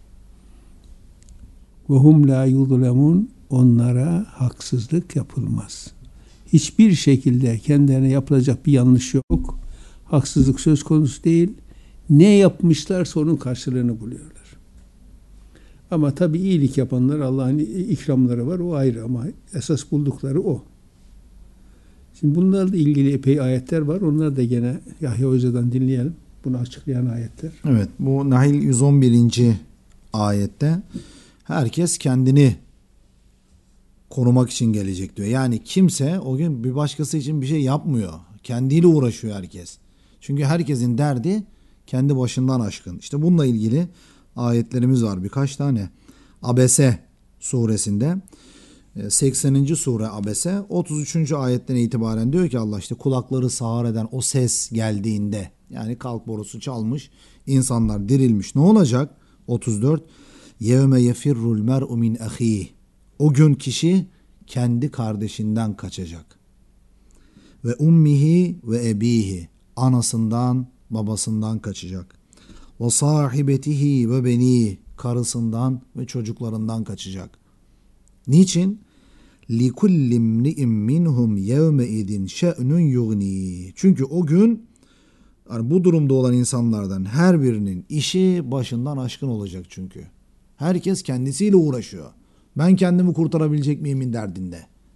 Ve hum la yuzlemun. Onlara haksızlık yapılmaz. Hiçbir şekilde kendilerine yapılacak bir yanlış yok. Haksızlık söz konusu değil. Ne yapmışlarsa onun karşılığını buluyorlar. Ama tabi iyilik yapanlar, Allah'ın ikramları var, o ayrı, ama esas buldukları o. Şimdi bunlarla ilgili epey ayetler var. Onlar da gene Yahya Hoca'dan dinleyelim. Bunu açıklayan ayetler. Evet, bu Nahl 111. ayette herkes kendini korumak için gelecek diyor. Yani kimse o gün bir başkası için bir şey yapmıyor. Kendiyle uğraşıyor herkes. Çünkü herkesin derdi kendi başından aşkın. İşte bununla ilgili ayetlerimiz var birkaç tane. Abese suresinde 80. sure Abese 33. ayetten itibaren diyor ki Allah, işte kulakları sağır eden o ses geldiğinde, yani kalk borusu çalmış, insanlar dirilmiş, ne olacak? 34. Yevme yefirrul mer'u min ahih. O gün kişi kendi kardeşinden kaçacak. Ve ummihi ve ebihi. Anasından, babasından kaçacak. Ve sahibetihi ve beni. Karısından ve çocuklarından kaçacak. Niçin? لِكُلِّ امْرِئٍ مِّنْهُمْ يَوْمَئِذٍ شَأْنٌ يُغْنِي. Çünkü o gün yani bu durumda olan insanlardan her birinin işi başından aşkın olacak çünkü. Herkes kendisiyle uğraşıyor. Ben kendimi kurtarabilecek miyimin derdinde.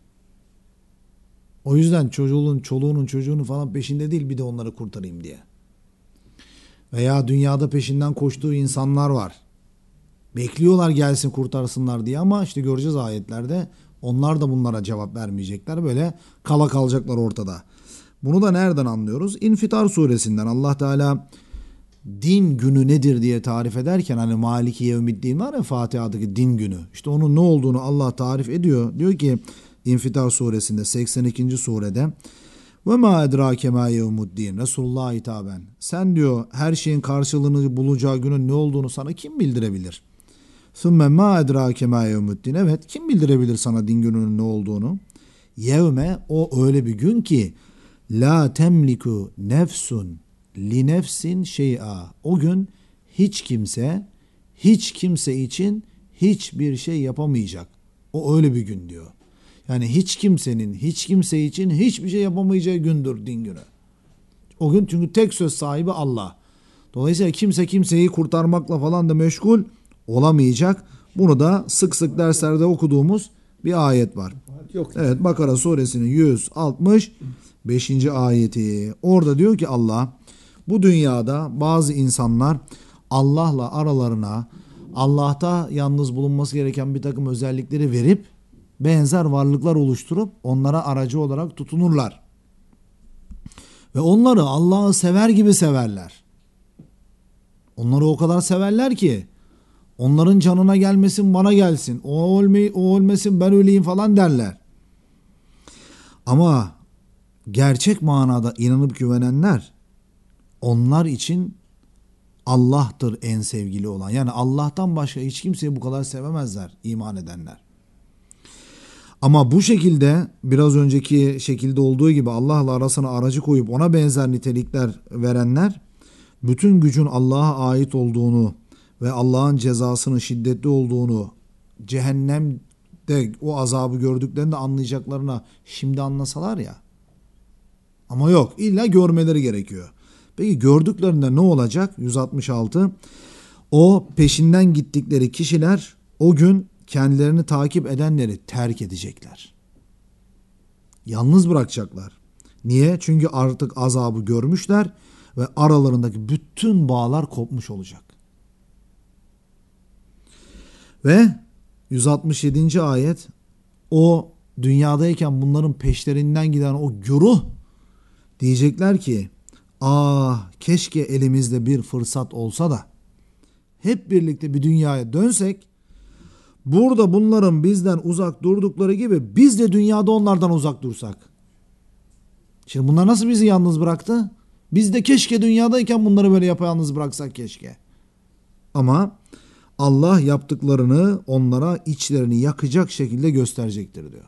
O yüzden çoluğunun çocuğunu falan peşinde değil, bir de onları kurtarayım diye. Veya dünyada peşinden koştuğu insanlar var. Bekliyorlar gelsin kurtarsınlar diye, ama işte göreceğiz ayetlerde Onlar da bunlara cevap vermeyecekler. Böyle kala kalacaklar ortada. Bunu da nereden anlıyoruz? İnfitar suresinden. Allah Teala din günü nedir diye tarif ederken hani Maliki Yevmiddin var ya Fatiha'daki din günü. İşte onun ne olduğunu Allah tarif ediyor. Diyor ki İnfitar suresinde 82. surede ve ma edrake ma yevmuddin. Resulullah hitaben. Sen diyor her şeyin karşılığını bulacağı günün ne olduğunu sana kim bildirebilir? Sümme ma edrake ma yevmuddin. Evet, kim bildirebilir sana din gününün ne olduğunu? Yevme, o öyle bir gün ki la temliku nefsun li nefsin şey'a. O gün hiç kimse için hiçbir şey yapamayacak. O öyle bir gün diyor. Yani hiç kimsenin hiç kimse için hiçbir şey yapamayacağı gündür din günü. O gün çünkü tek söz sahibi Allah. Dolayısıyla kimse kimseyi kurtarmakla falan da meşgul olamayacak. Bunu da sık sık derslerde okuduğumuz bir ayet var. Yok. Evet, Bakara suresinin 165. ayeti. Orada diyor ki Allah, bu dünyada bazı insanlar Allah'la aralarına Allah'ta yalnız bulunması gereken bir takım özellikleri verip benzer varlıklar oluşturup onlara aracı olarak tutunurlar. Ve onları Allah'ı sever gibi severler. Onları o kadar severler ki onların canına gelmesin bana gelsin, o ölmesin ben öleyim falan derler. Ama gerçek manada inanıp güvenenler, onlar için Allah'tır en sevgili olan. Yani Allah'tan başka hiç kimseyi bu kadar sevemezler iman edenler. Ama bu şekilde biraz önceki şekilde olduğu gibi Allah'la arasına aracı koyup ona benzer nitelikler verenler, bütün gücün Allah'a ait olduğunu ve Allah'ın cezasının şiddetli olduğunu, cehennemde o azabı gördüklerinde anlayacaklarına şimdi anlasalar ya. Ama yok, illa görmeleri gerekiyor. Peki gördüklerinde ne olacak? 166. O peşinden gittikleri kişiler o gün kendilerini takip edenleri terk edecekler. Yalnız bırakacaklar. Niye? Çünkü artık azabı görmüşler ve aralarındaki bütün bağlar kopmuş olacak. Ve 167. ayet, o dünyadayken bunların peşlerinden giden o güruh diyecekler ki, ah keşke elimizde bir fırsat olsa da hep birlikte bir dünyaya dönsek, burada bunların bizden uzak durdukları gibi biz de dünyada onlardan uzak dursak. Şimdi bunlar nasıl bizi yalnız bıraktı? Biz de keşke dünyadayken bunları böyle yapayalnız bıraksak keşke. Ama Allah yaptıklarını onlara içlerini yakacak şekilde gösterecektir diyor.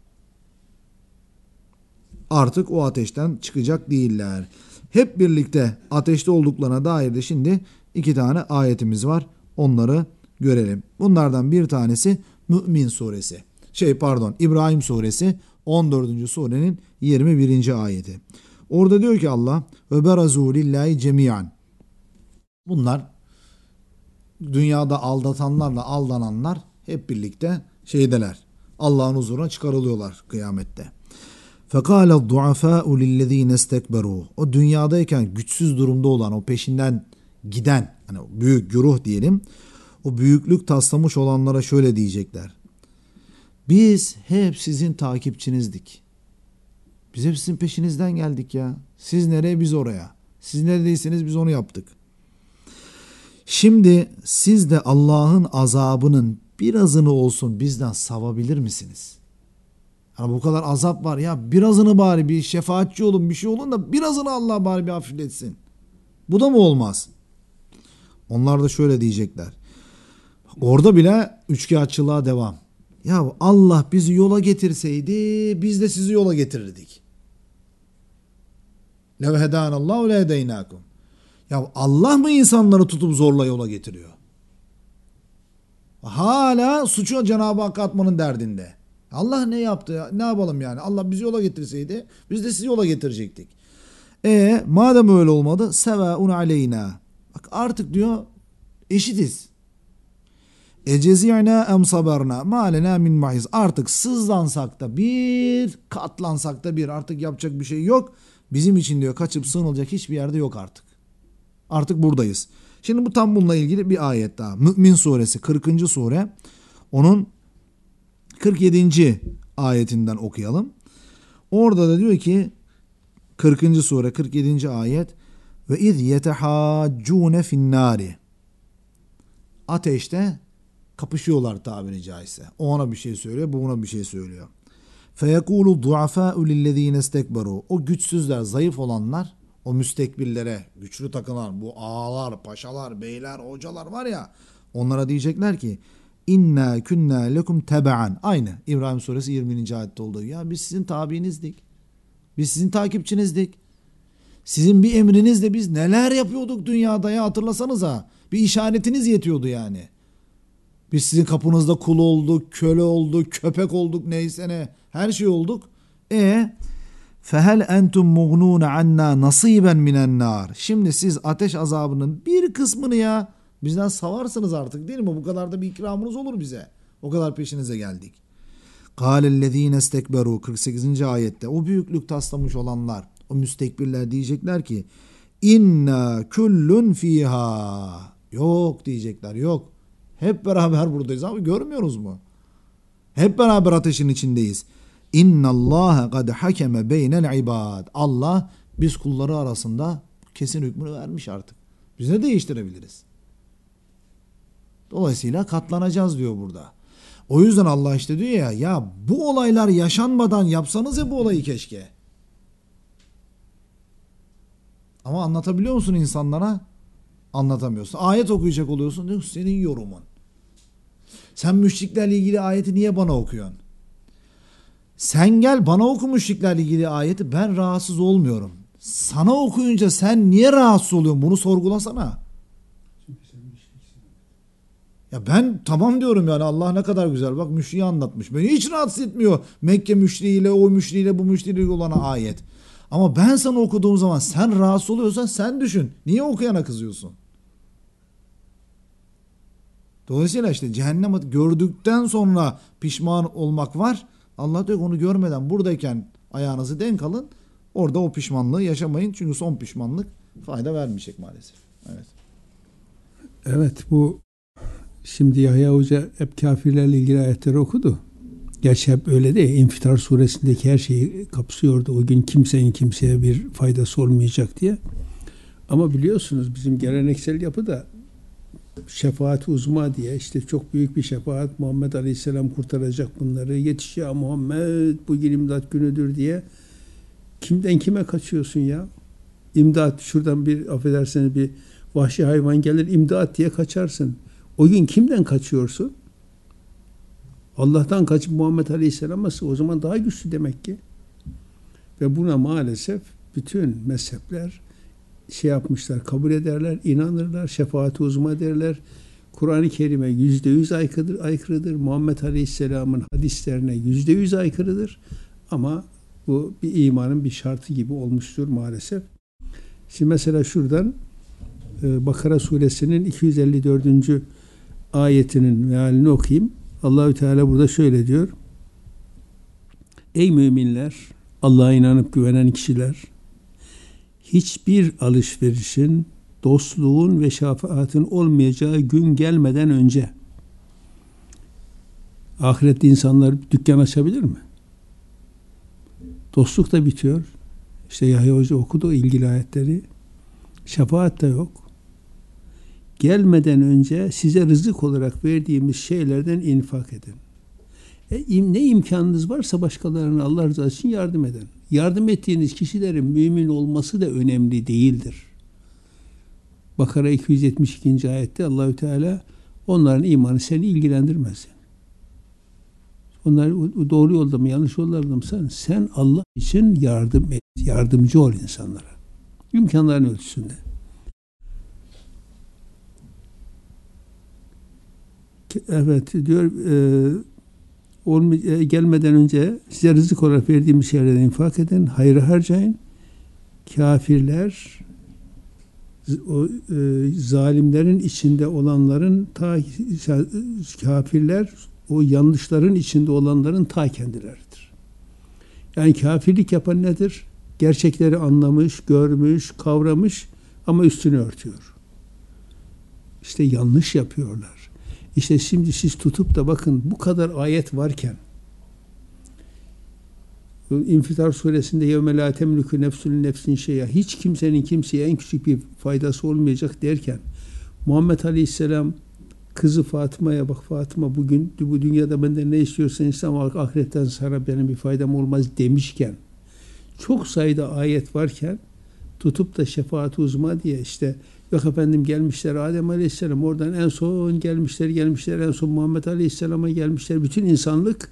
Artık o ateşten çıkacak değiller. Hep birlikte ateşte olduklarına dair de şimdi 2 tane ayetimiz var. Onları görelim. Bunlardan bir tanesi Mü'min suresi. İbrahim suresi 14. surenin 21. ayeti. Orada diyor ki Allah, "Öberazû lillahi cemiyan." Bunlar dünyada aldatanlarla aldananlar hep birlikte şeydeler. Allah'ın huzuruna çıkarılıyorlar kıyamette. فَقَالَ الضُّعَفَاءُ لِلَّذ۪ينَ اسْتَكْبَرُوا. O dünyadayken güçsüz durumda olan, o peşinden giden, hani büyük güruh diyelim, o büyüklük taslamış olanlara şöyle diyecekler. Biz hep sizin takipçinizdik. Biz hep sizin peşinizden geldik ya. Siz nereye biz oraya. Siz neredeyseniz biz onu yaptık. Şimdi siz de Allah'ın azabının birazını olsun bizden savabilir misiniz? Yani bu kadar azap var ya, birazını bari bir şefaatçi olun, bir şey olun da birazını Allah bari bir hafifletsin. Bu da mı olmaz? Onlar da şöyle diyecekler. Orada bile üçkağıtçılığa devam. Ya Allah bizi yola getirseydi biz de sizi yola getirirdik. Lev hedanallahu le hedeynakum. Ya Allah mı insanları tutup zorla yola getiriyor? Hala suçu Cenab-ı Hakk'a atmanın derdinde. Allah ne yaptı ya? Ne yapalım yani? Allah bizi yola getirseydi biz de sizi yola getirecektik. Madem öyle olmadı, sevaun aleyna. Bak artık diyor eşitiz. Ecezî'nâ em sabernâ mâ lenâ min mahiz. Artık sızlansak da bir, katlansak da bir, artık yapacak bir şey yok. Bizim için diyor kaçıp sığınılacak hiçbir yerde yok artık. Artık buradayız. Şimdi bu tam bununla ilgili bir ayet daha. Mü'min suresi 40. sure. Onun 47. ayetinden okuyalım. Orada da diyor ki 40. sure 47. ayet ve iz yetehaccune finnari. Ateşte kapışıyorlar tabiri caizse. O ona bir şey söylüyor, bu ona bir şey söylüyor. Feyekulu du'afâ'u lillezîne istekberu. O güçsüzler, zayıf olanlar, o müstekbirlere, güçlü takılan bu ağalar, paşalar, beyler, hocalar var ya, onlara diyecekler ki inna kunna lekum tebe'an. Aynı İbrahim suresi 20. ayette olduğu. Ya biz sizin tabiinizdik. Biz sizin takipçinizdik. Sizin bir emrinizle biz neler yapıyorduk dünyada ya, hatırlasanıza. Bir işaretiniz yetiyordu yani. Biz sizin kapınızda kul olduk, köle olduk, köpek olduk, neyse ne. Her şey olduk. Fehel entum mugnun anna nasiben minen nar. Şimdi siz ateş azabının bir kısmını ya bizden savarsınız artık, değil mi? Bu kadar da bir ikramınız olur bize. O kadar peşinize geldik. Kâlellezîne istekberu 48. ayette o büyüklük taslamış olanlar, o müstekbirler diyecekler ki inna kullun fiha. Yok diyecekler, yok. Hep beraber buradayız abi, görmüyoruz mu? Hep beraber ateşin içindeyiz. İnnallâhe kad hakeme beynel ibad. Allah biz kulları arasında kesin hükmünü vermiş artık. Biz ne değiştirebiliriz? Dolayısıyla katlanacağız diyor burada. O yüzden Allah işte diyor ya bu olaylar yaşanmadan yapsanız ya bu olayı keşke. Ama anlatabiliyor musun insanlara? Anlatamıyorsun. Ayet okuyacak oluyorsun, diyor senin yorumun. Sen müşriklerle ilgili ayeti niye bana okuyorsun? Sen gel bana oku müşriklerle ilgili ayeti, ben rahatsız olmuyorum. Sana okuyunca sen niye rahatsız oluyorsun? Bunu sorgulasana. Ya ben tamam diyorum yani, Allah ne kadar güzel, bak müşriği anlatmış. Beni hiç rahatsız etmiyor Mekke müşriğiyle, o müşriğiyle, bu müşriğiyle olan ayet. Ama ben sana okuduğum zaman sen rahatsız oluyorsan sen düşün. Niye okuyana kızıyorsun? Dolayısıyla işte cehennem gördükten sonra pişman olmak var. Allah diyor onu görmeden buradayken ayağınızı denk alın. Orada o pişmanlığı yaşamayın. Çünkü son pişmanlık fayda vermeyecek maalesef. Evet. Evet, bu şimdi Yahya Hoca hep kafirlerle ilgili ayetleri okudu. Gerçi hep öyle değil. İnfitar suresindeki her şeyi kapsıyordu. O gün kimsenin kimseye bir faydası olmayacak diye. Ama biliyorsunuz bizim geleneksel yapıda şefaat-i uzma diye, işte çok büyük bir şefaat, Muhammed Aleyhisselam kurtaracak bunları, yetiş ya Muhammed bugün imdat günüdür diye. Kimden kime kaçıyorsun ya? İmdat, şuradan bir affedersiniz bir vahşi hayvan gelir imdat diye kaçarsın. O gün kimden kaçıyorsun? Allah'tan kaçıp Muhammed Aleyhisselam'a, o zaman daha güçlü demek ki. Ve buna maalesef bütün mezhepler şey yapmışlar, kabul ederler, inanırlar, şefaat-i uzma derler. Kur'an-ı Kerim'e %100 aykırıdır. Muhammed Aleyhisselam'ın hadislerine %100 aykırıdır. Ama bu bir imanın bir şartı gibi olmuştur maalesef. Şimdi mesela şuradan Bakara suresinin 254. ayetinin mealini okuyayım. Allahü Teala burada şöyle diyor. Ey müminler, Allah'a inanıp güvenen kişiler, hiçbir alışverişin, dostluğun ve şefaatin olmayacağı gün gelmeden önce ahirette insanlar dükkan açabilir mi? Dostluk da bitiyor. İşte Yahya Hoca okudu ilgili ayetleri. Şefaat de yok. Gelmeden önce size rızık olarak verdiğimiz şeylerden infak edin. Ne imkanınız varsa başkalarına Allah rızası için yardım edin. Yardım ettiğiniz kişilerin mümin olması da önemli değildir. Bakara 272. ayette Allahü Teala onların imanı seni ilgilendirmez. Onlar doğru yolda mı yanlış yolda mı sen Allah için yardım et, yardımcı ol insanlara. İmkanların ölçüsünde. Evet diyor gelmeden önce size rızık olarak verdiğimiz şeylerden infak edin, hayrı harcayın. Kafirler zalimlerin içinde olanların kafirler o yanlışların içinde olanların ta kendileridir. Yani kafirlik yapan nedir? Gerçekleri anlamış, görmüş, kavramış ama üstünü örtüyor. İşte yanlış yapıyorlar. İşte şimdi siz tutup da bakın bu kadar ayet varken İnfitar suresinde yevme la temliku nefsun nefsin şey'a, hiç kimsenin kimseye en küçük bir faydası olmayacak derken Muhammed Aleyhisselam kızı Fatıma'ya, bak Fatıma bugün bu dünyada benden ne istiyorsan iste ama ahiretten sonra benim bir faydam olmaz demişken, çok sayıda ayet varken tutup da şefaat-i uzma diye işte yok efendim gelmişler Adem Aleyhisselam, oradan en son gelmişler en son Muhammed Aleyhisselam'a gelmişler. Bütün insanlık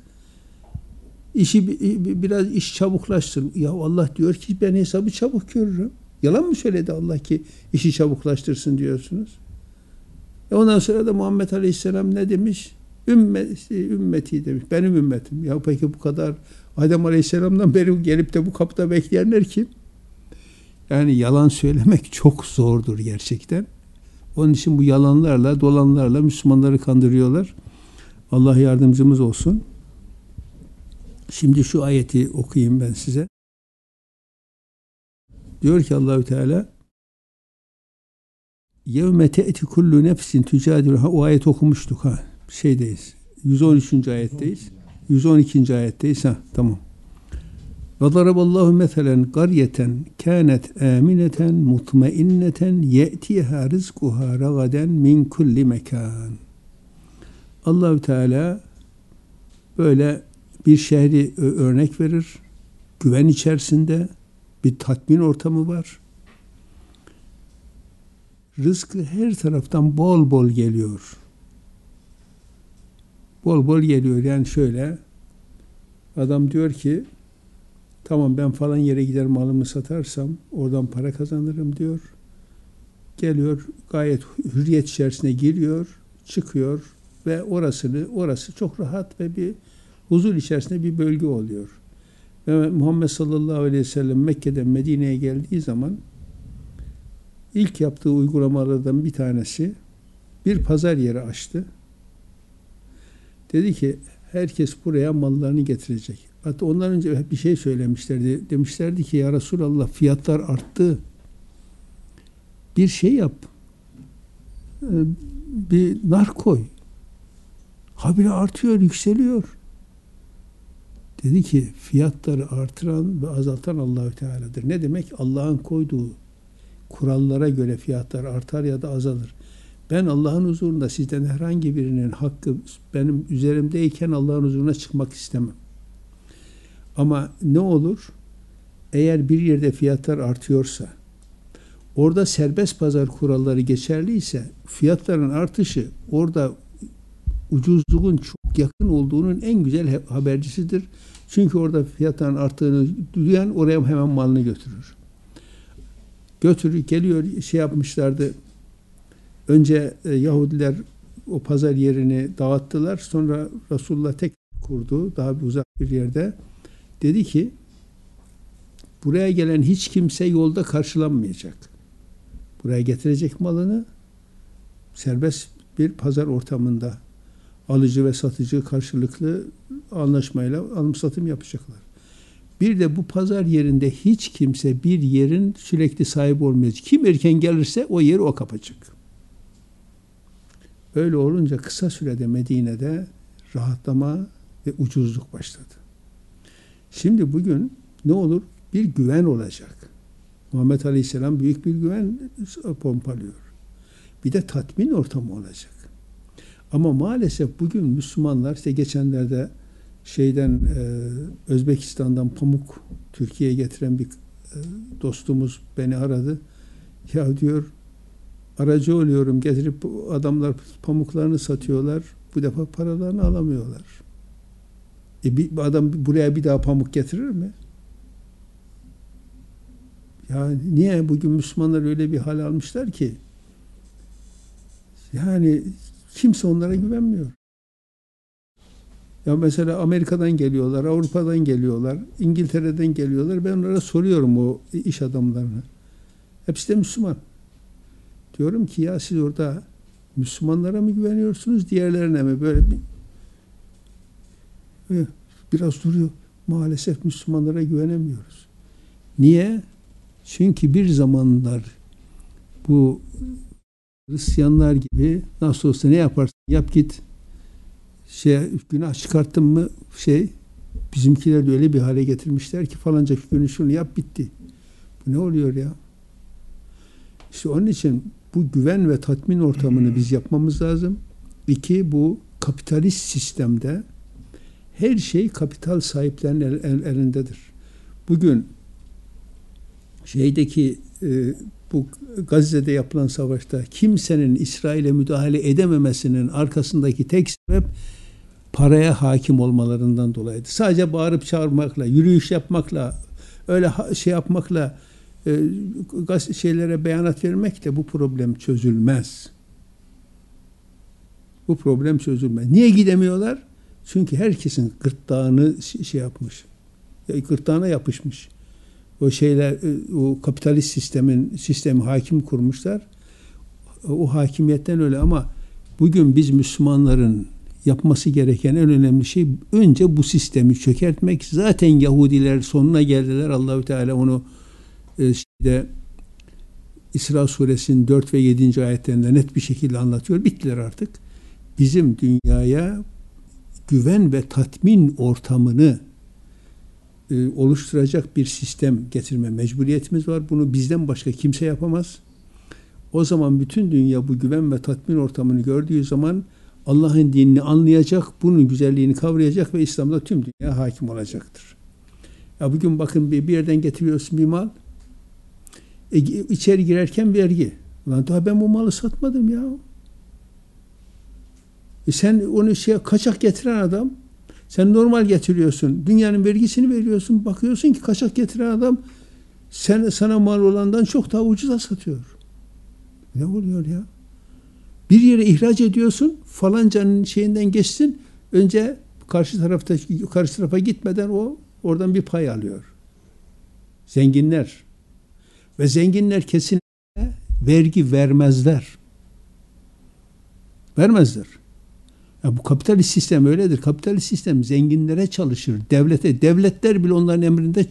biraz iş çabuklaşsın. Ya Allah diyor ki ben hesabı çabuk görürüm. Yalan mı söyledi Allah ki işi çabuklaştırsın diyorsunuz? Ondan sonra da Muhammed Aleyhisselam ne demiş? Ümmeti demiş. Benim ümmetim. Ya peki bu kadar Adem Aleyhisselam'dan beri gelip de bu kapıda bekleyenler kim? Yani yalan söylemek çok zordur gerçekten. Onun için bu yalanlarla, dolanlarla Müslümanları kandırıyorlar. Allah yardımcımız olsun. Şimdi şu ayeti okuyayım ben size. Diyor ki Allahü Teala yevme te'ti kullu nefsin tücadilu. O ayet okumuştuk ha. Şeydeyiz. 113. ayetteyiz. 112. ayetteyiz ha. Tamam. Ve daraballahu meselen qaryeten kânet âmineten mutmainneten ye'tiha rizquha ragaden min kulli mekan. Allahü Teala böyle bir şehri örnek verir. Güven içerisinde bir tatmin ortamı var. Rızkı her taraftan bol bol geliyor. Bol bol geliyor. Yani şöyle, adam diyor ki tamam ben falan yere gider malımı satarsam oradan para kazanırım diyor. Geliyor gayet hürriyet içerisine giriyor, çıkıyor ve orası çok rahat ve bir huzur içerisinde bir bölge oluyor. Ve Muhammed sallallahu aleyhi ve sellem Mekke'den Medine'ye geldiği zaman ilk yaptığı uygulamalardan bir tanesi bir pazar yeri açtı. Dedi ki herkes buraya mallarını getirecek. Hatta ondan önce bir şey söylemişlerdi. Demişlerdi ki ya Resulallah fiyatlar arttı. Bir şey yap. Bir nar koy. Habire artıyor, yükseliyor. Dedi ki fiyatları artıran ve azaltan Allahü Teala'dır. Ne demek? Allah'ın koyduğu kurallara göre fiyatlar artar ya da azalır. Ben Allah'ın huzurunda sizden herhangi birinin hakkı benim üzerimdeyken Allah'ın huzuruna çıkmak istemem. Ama ne olur? Eğer bir yerde fiyatlar artıyorsa, orada serbest pazar kuralları geçerliyse, fiyatların artışı orada ucuzluğun çok yakın olduğunun en güzel habercisidir. Çünkü orada fiyatların arttığını duyan oraya hemen malını götürür. Geliyor şey yapmışlardı. Önce Yahudiler o pazar yerini dağıttılar. Sonra Resulullah tek kurdu. Daha bir uzak bir yerde. Dedi ki buraya gelen hiç kimse yolda karşılanmayacak. Buraya getirecek malını serbest bir pazar ortamında alıcı ve satıcı karşılıklı anlaşmayla alım satım yapacaklar. Bir de bu pazar yerinde hiç kimse bir yerin sürekli sahibi olmayacak. Kim erken gelirse o yeri o kapacak. Öyle olunca kısa sürede Medine'de rahatlama ve ucuzluk başladı. Şimdi bugün ne olur? Bir güven olacak. Muhammed Aleyhisselam büyük bir güven pompalıyor. Bir de tatmin ortamı olacak. Ama maalesef bugün Müslümanlar işte geçenlerde Özbekistan'dan pamuk Türkiye'ye getiren bir dostumuz beni aradı. Ya diyor aracı oluyorum getirip adamlar pamuklarını satıyorlar. Bu defa paralarını alamıyorlar. Bir adam buraya bir daha pamuk getirir mi? Ya niye bugün Müslümanlar öyle bir hal almışlar ki? Yani kimse onlara güvenmiyor. Ya mesela Amerika'dan geliyorlar, Avrupa'dan geliyorlar, İngiltere'den geliyorlar. Ben onlara soruyorum o iş adamlarına. Hepsi de Müslüman. Diyorum ki ya siz orada Müslümanlara mı güveniyorsunuz, diğerlerine mi? Böyle biraz duruyor. Maalesef Müslümanlara güvenemiyoruz. Niye? Çünkü bir zamanlar bu Hristiyanlar gibi nasıl olsa ne yaparsın yap git günah çıkarttın mı Bizimkiler de öyle bir hale getirmişler ki falanca günü şunu yap bitti. Bu ne oluyor ya? İşte onun için bu güven ve tatmin ortamını biz yapmamız lazım. 2, bu kapitalist sistemde her şey kapital sahiplerinin elindedir. Bugün bu Gazze'de yapılan savaşta kimsenin İsrail'e müdahale edememesinin arkasındaki tek sebep paraya hakim olmalarından dolayıydı. Sadece bağırıp çağırmakla, yürüyüş yapmakla, öyle şey yapmakla, şeylere beyanat vermekle bu problem çözülmez. Bu problem çözülmez. Niye gidemiyorlar? Çünkü herkesin gırtlağını yapmış. Gırtlağına yapışmış. O şeyler, o kapitalist sistemi hakim kurmuşlar. O hakimiyetten öyle ama bugün biz Müslümanların yapması gereken en önemli şey önce bu sistemi çökertmek. Zaten Yahudiler sonuna geldiler. Allahü Teala onu İsra suresinin 4 ve 7. ayetlerinde net bir şekilde anlatıyor. Bittiler artık. Bizim dünyaya güven ve tatmin ortamını oluşturacak bir sistem getirme mecburiyetimiz var. Bunu bizden başka kimse yapamaz. O zaman bütün dünya bu güven ve tatmin ortamını gördüğü zaman Allah'ın dinini anlayacak, bunun güzelliğini kavrayacak ve İslam'da tüm dünya hakim olacaktır. Ya bugün bakın bir yerden getiriyorsun bir mal, içeri girerken vergi. Ulan daha ben bu malı satmadım ya. Sen onu kaçak getiren adam, sen normal getiriyorsun, dünyanın vergisini veriyorsun, bakıyorsun ki kaçak getiren adam sana mal olandan çok daha ucuza satıyor. Ne oluyor ya? Bir yere ihraç ediyorsun, falancanın şeyinden geçsin, önce karşı tarafa gitmeden o oradan bir pay alıyor. Zenginler. Ve zenginler kesinlikle vergi vermezler. Vermezler. Ya bu kapitalist sistem öyledir. Kapitalist sistem zenginlere çalışır. Devletler bile onların emrinde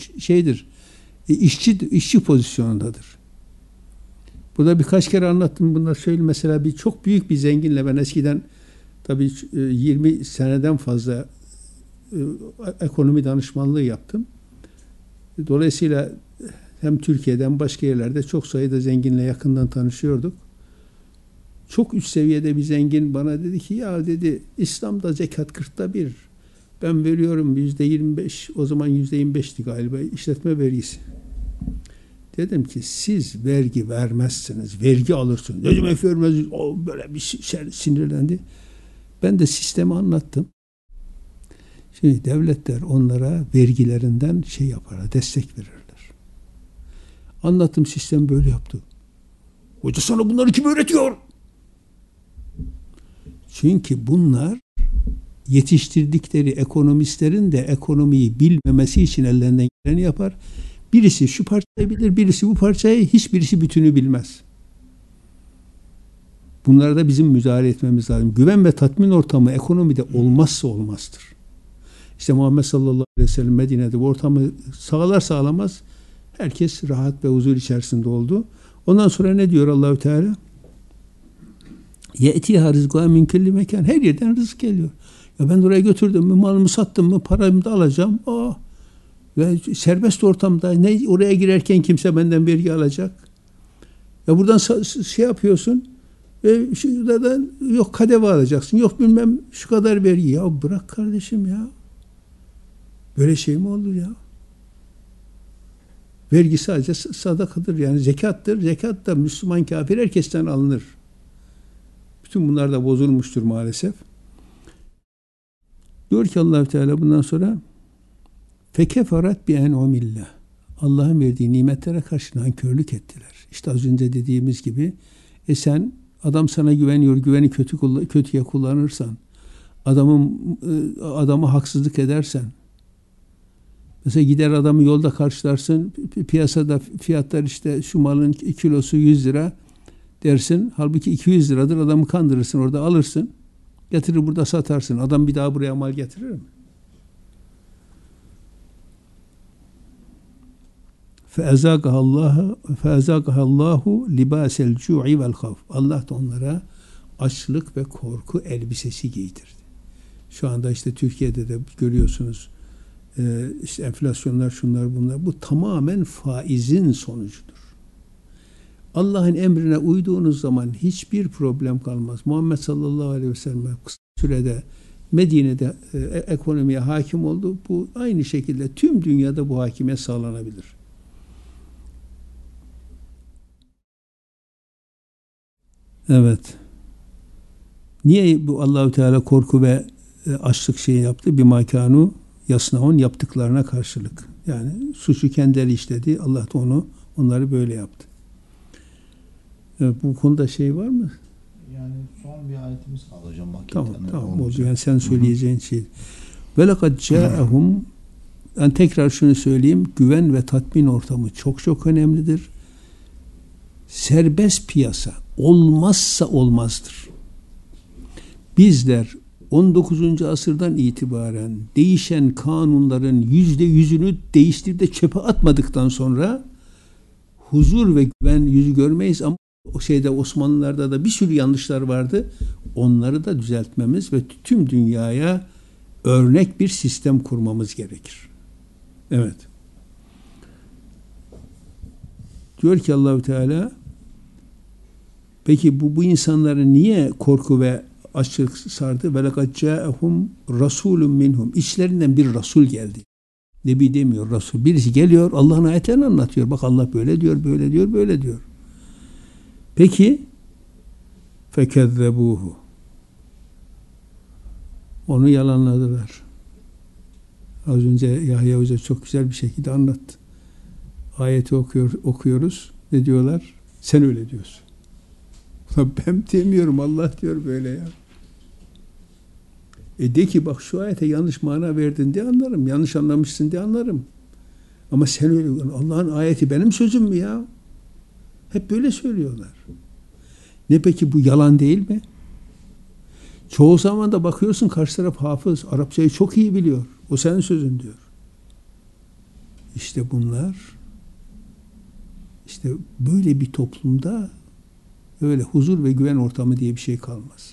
işçi pozisyonundadır. Burada birkaç kere anlattım. Bunları söyleyeyim. Mesela çok büyük bir zenginle ben eskiden tabii 20 seneden fazla ekonomi danışmanlığı yaptım. Dolayısıyla hem Türkiye'den başka yerlerde çok sayıda zenginle yakından tanışıyorduk. Çok üst seviyede bir zengin bana dedi ki ya dedi İslam'da zekat 1. Ben veriyorum %25, o zaman %25'ti galiba işletme vergisi. Dedim ki siz vergi vermezsiniz, vergi alırsınız. Ne demek vermez? O böyle bir sinirlendi. Ben de sistemi anlattım. Şimdi devletler onlara vergilerinden yaparlar, destek verirler. Anlattım, sistem böyle yaptı. Hoca sana bunları kim öğretiyor? Çünkü bunlar yetiştirdikleri ekonomistlerin de ekonomiyi bilmemesi için ellerinden geleni yapar. Birisi şu parçayı bilir, birisi bu parçayı, hiçbirisi bütünü bilmez. Bunlara da bizim müdahale etmemiz lazım. Güven ve tatmin ortamı ekonomide olmazsa olmazdır. İşte Muhammed sallallahu aleyhi ve sellem Medine'de bu ortamı sağlamaz herkes rahat ve huzur içerisinde oldu. Ondan sonra ne diyor Allahü Teala? Ye'tiha rizquha min kulli mekan. Her yerden rızık geliyor. Ya ben oraya götürdüm mü, malımı sattım mı, paramı da alacağım. Ve serbest ortamda oraya girerken kimse benden vergi alacak. Ya buradan yapıyorsun. Şuradan yok kadeve alacaksın. Yok bilmem şu kadar vergi. Ya bırak kardeşim ya. Böyle şey mi olur ya? Vergi sadece sadakadır, yani zekattır. Zekat da Müslüman, kafir herkesten alınır. Bütün bunlar da bozulmuştur maalesef. Diyor ki Allah-u Teala bundan sonra fekeferat bi en'umillah. Allah'ın verdiği nimetlere karşı nankörlük ettiler. İşte az önce dediğimiz gibi sen adam sana güveniyor, güveni kötüye kullanırsan, adamı haksızlık edersen, mesela gider adamı yolda karşılarsın, piyasada fiyatlar işte şu malın kilosu 100 lira dersin, halbuki 200 liradır, adamı kandırırsın, orada alırsın, getirir burada satarsın. Adam bir daha buraya mal getirir mi? فَاَزَاقَهَا اللّٰهُ لِبَاسَ الْجُوعِ وَالْخَوْفِ. Allah da onlara açlık ve korku elbisesi giydirdi. Şu anda işte Türkiye'de de görüyorsunuz işte enflasyonlar, şunlar bunlar, bu tamamen faizin sonucudur. Allah'ın emrine uyduğunuz zaman hiçbir problem kalmaz. Muhammed sallallahu aleyhi ve sellem kısa sürede Medine'de ekonomiye hakim oldu. Bu aynı şekilde tüm dünyada bu hakimiyet sağlanabilir. Evet. Niye bu Allahu Teala korku ve açlık şeyi yaptı? Bir makanu yasnaun, yaptıklarına karşılık. Yani suçu kendileri işledi. Allah da onları böyle yaptı. Evet, bu konuda şey var mı? Yani son bir ayetimiz kaldı hocam. Tamam oldu. Yani sen söyleyeceğin şey. Ve lekad ca'ahum, yani tekrar şunu söyleyeyim. Güven ve tatmin ortamı çok çok önemlidir. Serbest piyasa olmazsa olmazdır. Bizler 19. asırdan itibaren değişen kanunların %100'ünü değiştirip de çöpe atmadıktan sonra huzur ve güven yüzü görmeyiz, ama o Osmanlılarda da bir sürü yanlışlar vardı. Onları da düzeltmemiz ve tüm dünyaya örnek bir sistem kurmamız gerekir. Evet. Diyor ki Allahu Teala, peki bu insanları niye korku ve açlık sardı? Ve lekad ca'ahum rasulun minhum. İçlerinden bir Resul geldi. Nebi demiyor, Resul. Birisi geliyor, Allah'ın ayetlerini anlatıyor. Bak Allah böyle diyor, böyle diyor, böyle diyor. Peki fekezzebuhu. Onu yalanladılar. Az önce Yahya Hoca çok güzel bir şekilde anlattı. Ayeti okuyoruz. Ne diyorlar? Sen öyle diyorsun. Ben demiyorum, Allah diyor böyle ya. De ki bak şu ayete yanlış mana verdin diye anlarım. Yanlış anlamışsın diye anlarım. Ama sen öyle, Allah'ın ayeti benim sözüm mü ya? Hep böyle söylüyorlar. Ne peki, bu yalan değil mi? Çoğu zaman da bakıyorsun karşı taraf hafız. Arapçayı çok iyi biliyor. O senin sözün diyor. İşte bunlar, işte böyle bir toplumda öyle huzur ve güven ortamı diye bir şey kalmaz.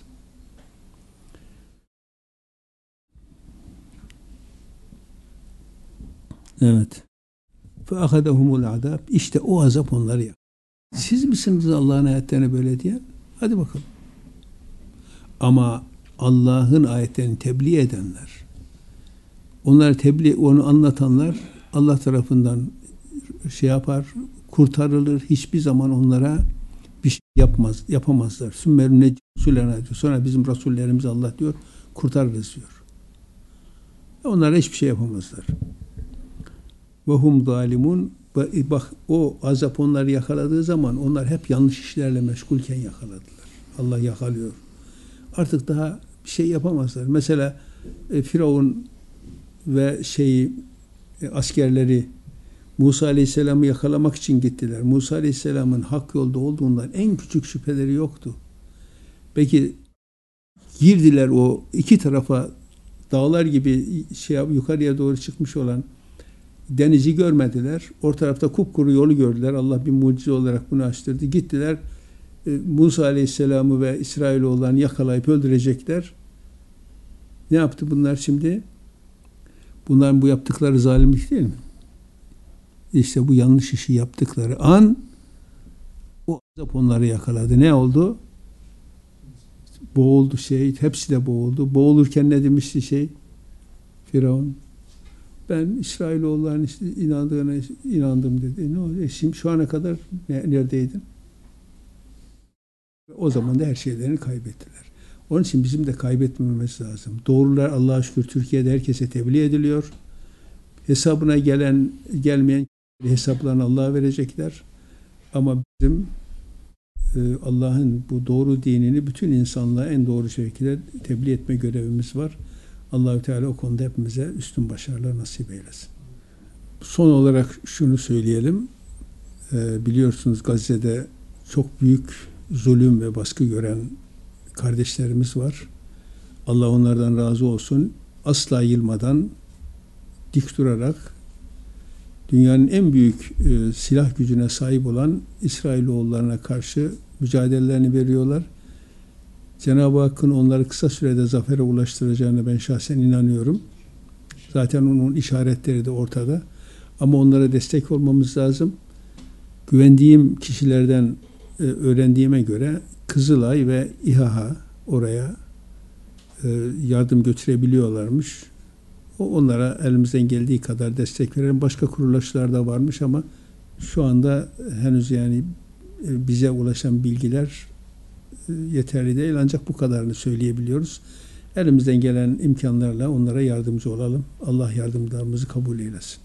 Evet. فَاَخَذَهُمُ الْعَذَابِ. İşte o azap onları yakaladı. Siz misiniz Allah'ın ayetlerini böyle diyen? Hadi bakalım. Ama Allah'ın ayetlerini tebliğ edenler, onu anlatanlar Allah tarafından şey yapar, kurtarılır. Hiçbir zaman onlara bir şey yapamazlar. Sümmerüne diyor. Sonra bizim Resullerimiz Allah diyor, kurtarırız diyor. Onlara hiçbir şey yapamazlar. Ve hum zalimun. Bak, o azap onları yakaladığı zaman onlar hep yanlış işlerle meşgulken yakaladılar. Allah yakalıyor. Artık daha bir şey yapamazlar. Mesela Firavun ve askerleri Musa Aleyhisselam'ı yakalamak için gittiler. Musa Aleyhisselam'ın hak yolda olduğundan en küçük şüpheleri yoktu. Peki girdiler o iki tarafa, dağlar gibi yukarıya doğru çıkmış olan denizi görmediler. Orta tarafta kupkuru yolu gördüler. Allah bir mucize olarak bunu açtırdı. Gittiler. Musa Aleyhisselam'ı ve İsrailoğullarını yakalayıp öldürecekler. Ne yaptı bunlar şimdi? Bunların bu yaptıkları zalimlik değil mi? İşte bu yanlış işi yaptıkları an o azap onları yakaladı. Ne oldu? Boğuldu hepsi de boğuldu. Boğulurken ne demişti Firavun? Ben İsrailoğullarının inandığına inandım dedi. Ne oldu? Şimdi şu ana kadar neredeydin? O zaman da her şeylerini kaybettiler. Onun için bizim de kaybetmememiz lazım. Doğrular Allah'a şükür Türkiye'de herkese tebliğ ediliyor. Hesabına gelmeyen hesaplarını Allah'a verecekler. Ama bizim Allah'ın bu doğru dinini bütün insanlığa en doğru şekilde tebliğ etme görevimiz var. Allah-u Teala o konuda hepimize üstün başarılar nasip eylesin. Son olarak şunu söyleyelim. Biliyorsunuz Gazze'de çok büyük zulüm ve baskı gören kardeşlerimiz var. Allah onlardan razı olsun. Asla yılmadan, dik durarak dünyanın en büyük silah gücüne sahip olan İsrailoğullarına karşı mücadelelerini veriyorlar. Cenab-ı Hakk'ın onları kısa sürede zafere ulaştıracağına ben şahsen inanıyorum. Zaten onun işaretleri de ortada. Ama onlara destek olmamız lazım. Güvendiğim kişilerden öğrendiğime göre Kızılay ve İHA oraya yardım götürebiliyorlarmış. Onlara elimizden geldiği kadar destek verelim. Başka kuruluşlar da varmış ama şu anda henüz yani bize ulaşan bilgiler yeterli değil. Ancak bu kadarını söyleyebiliyoruz. Elimizden gelen imkanlarla onlara yardımcı olalım. Allah yardımlarımızı kabul eylesin.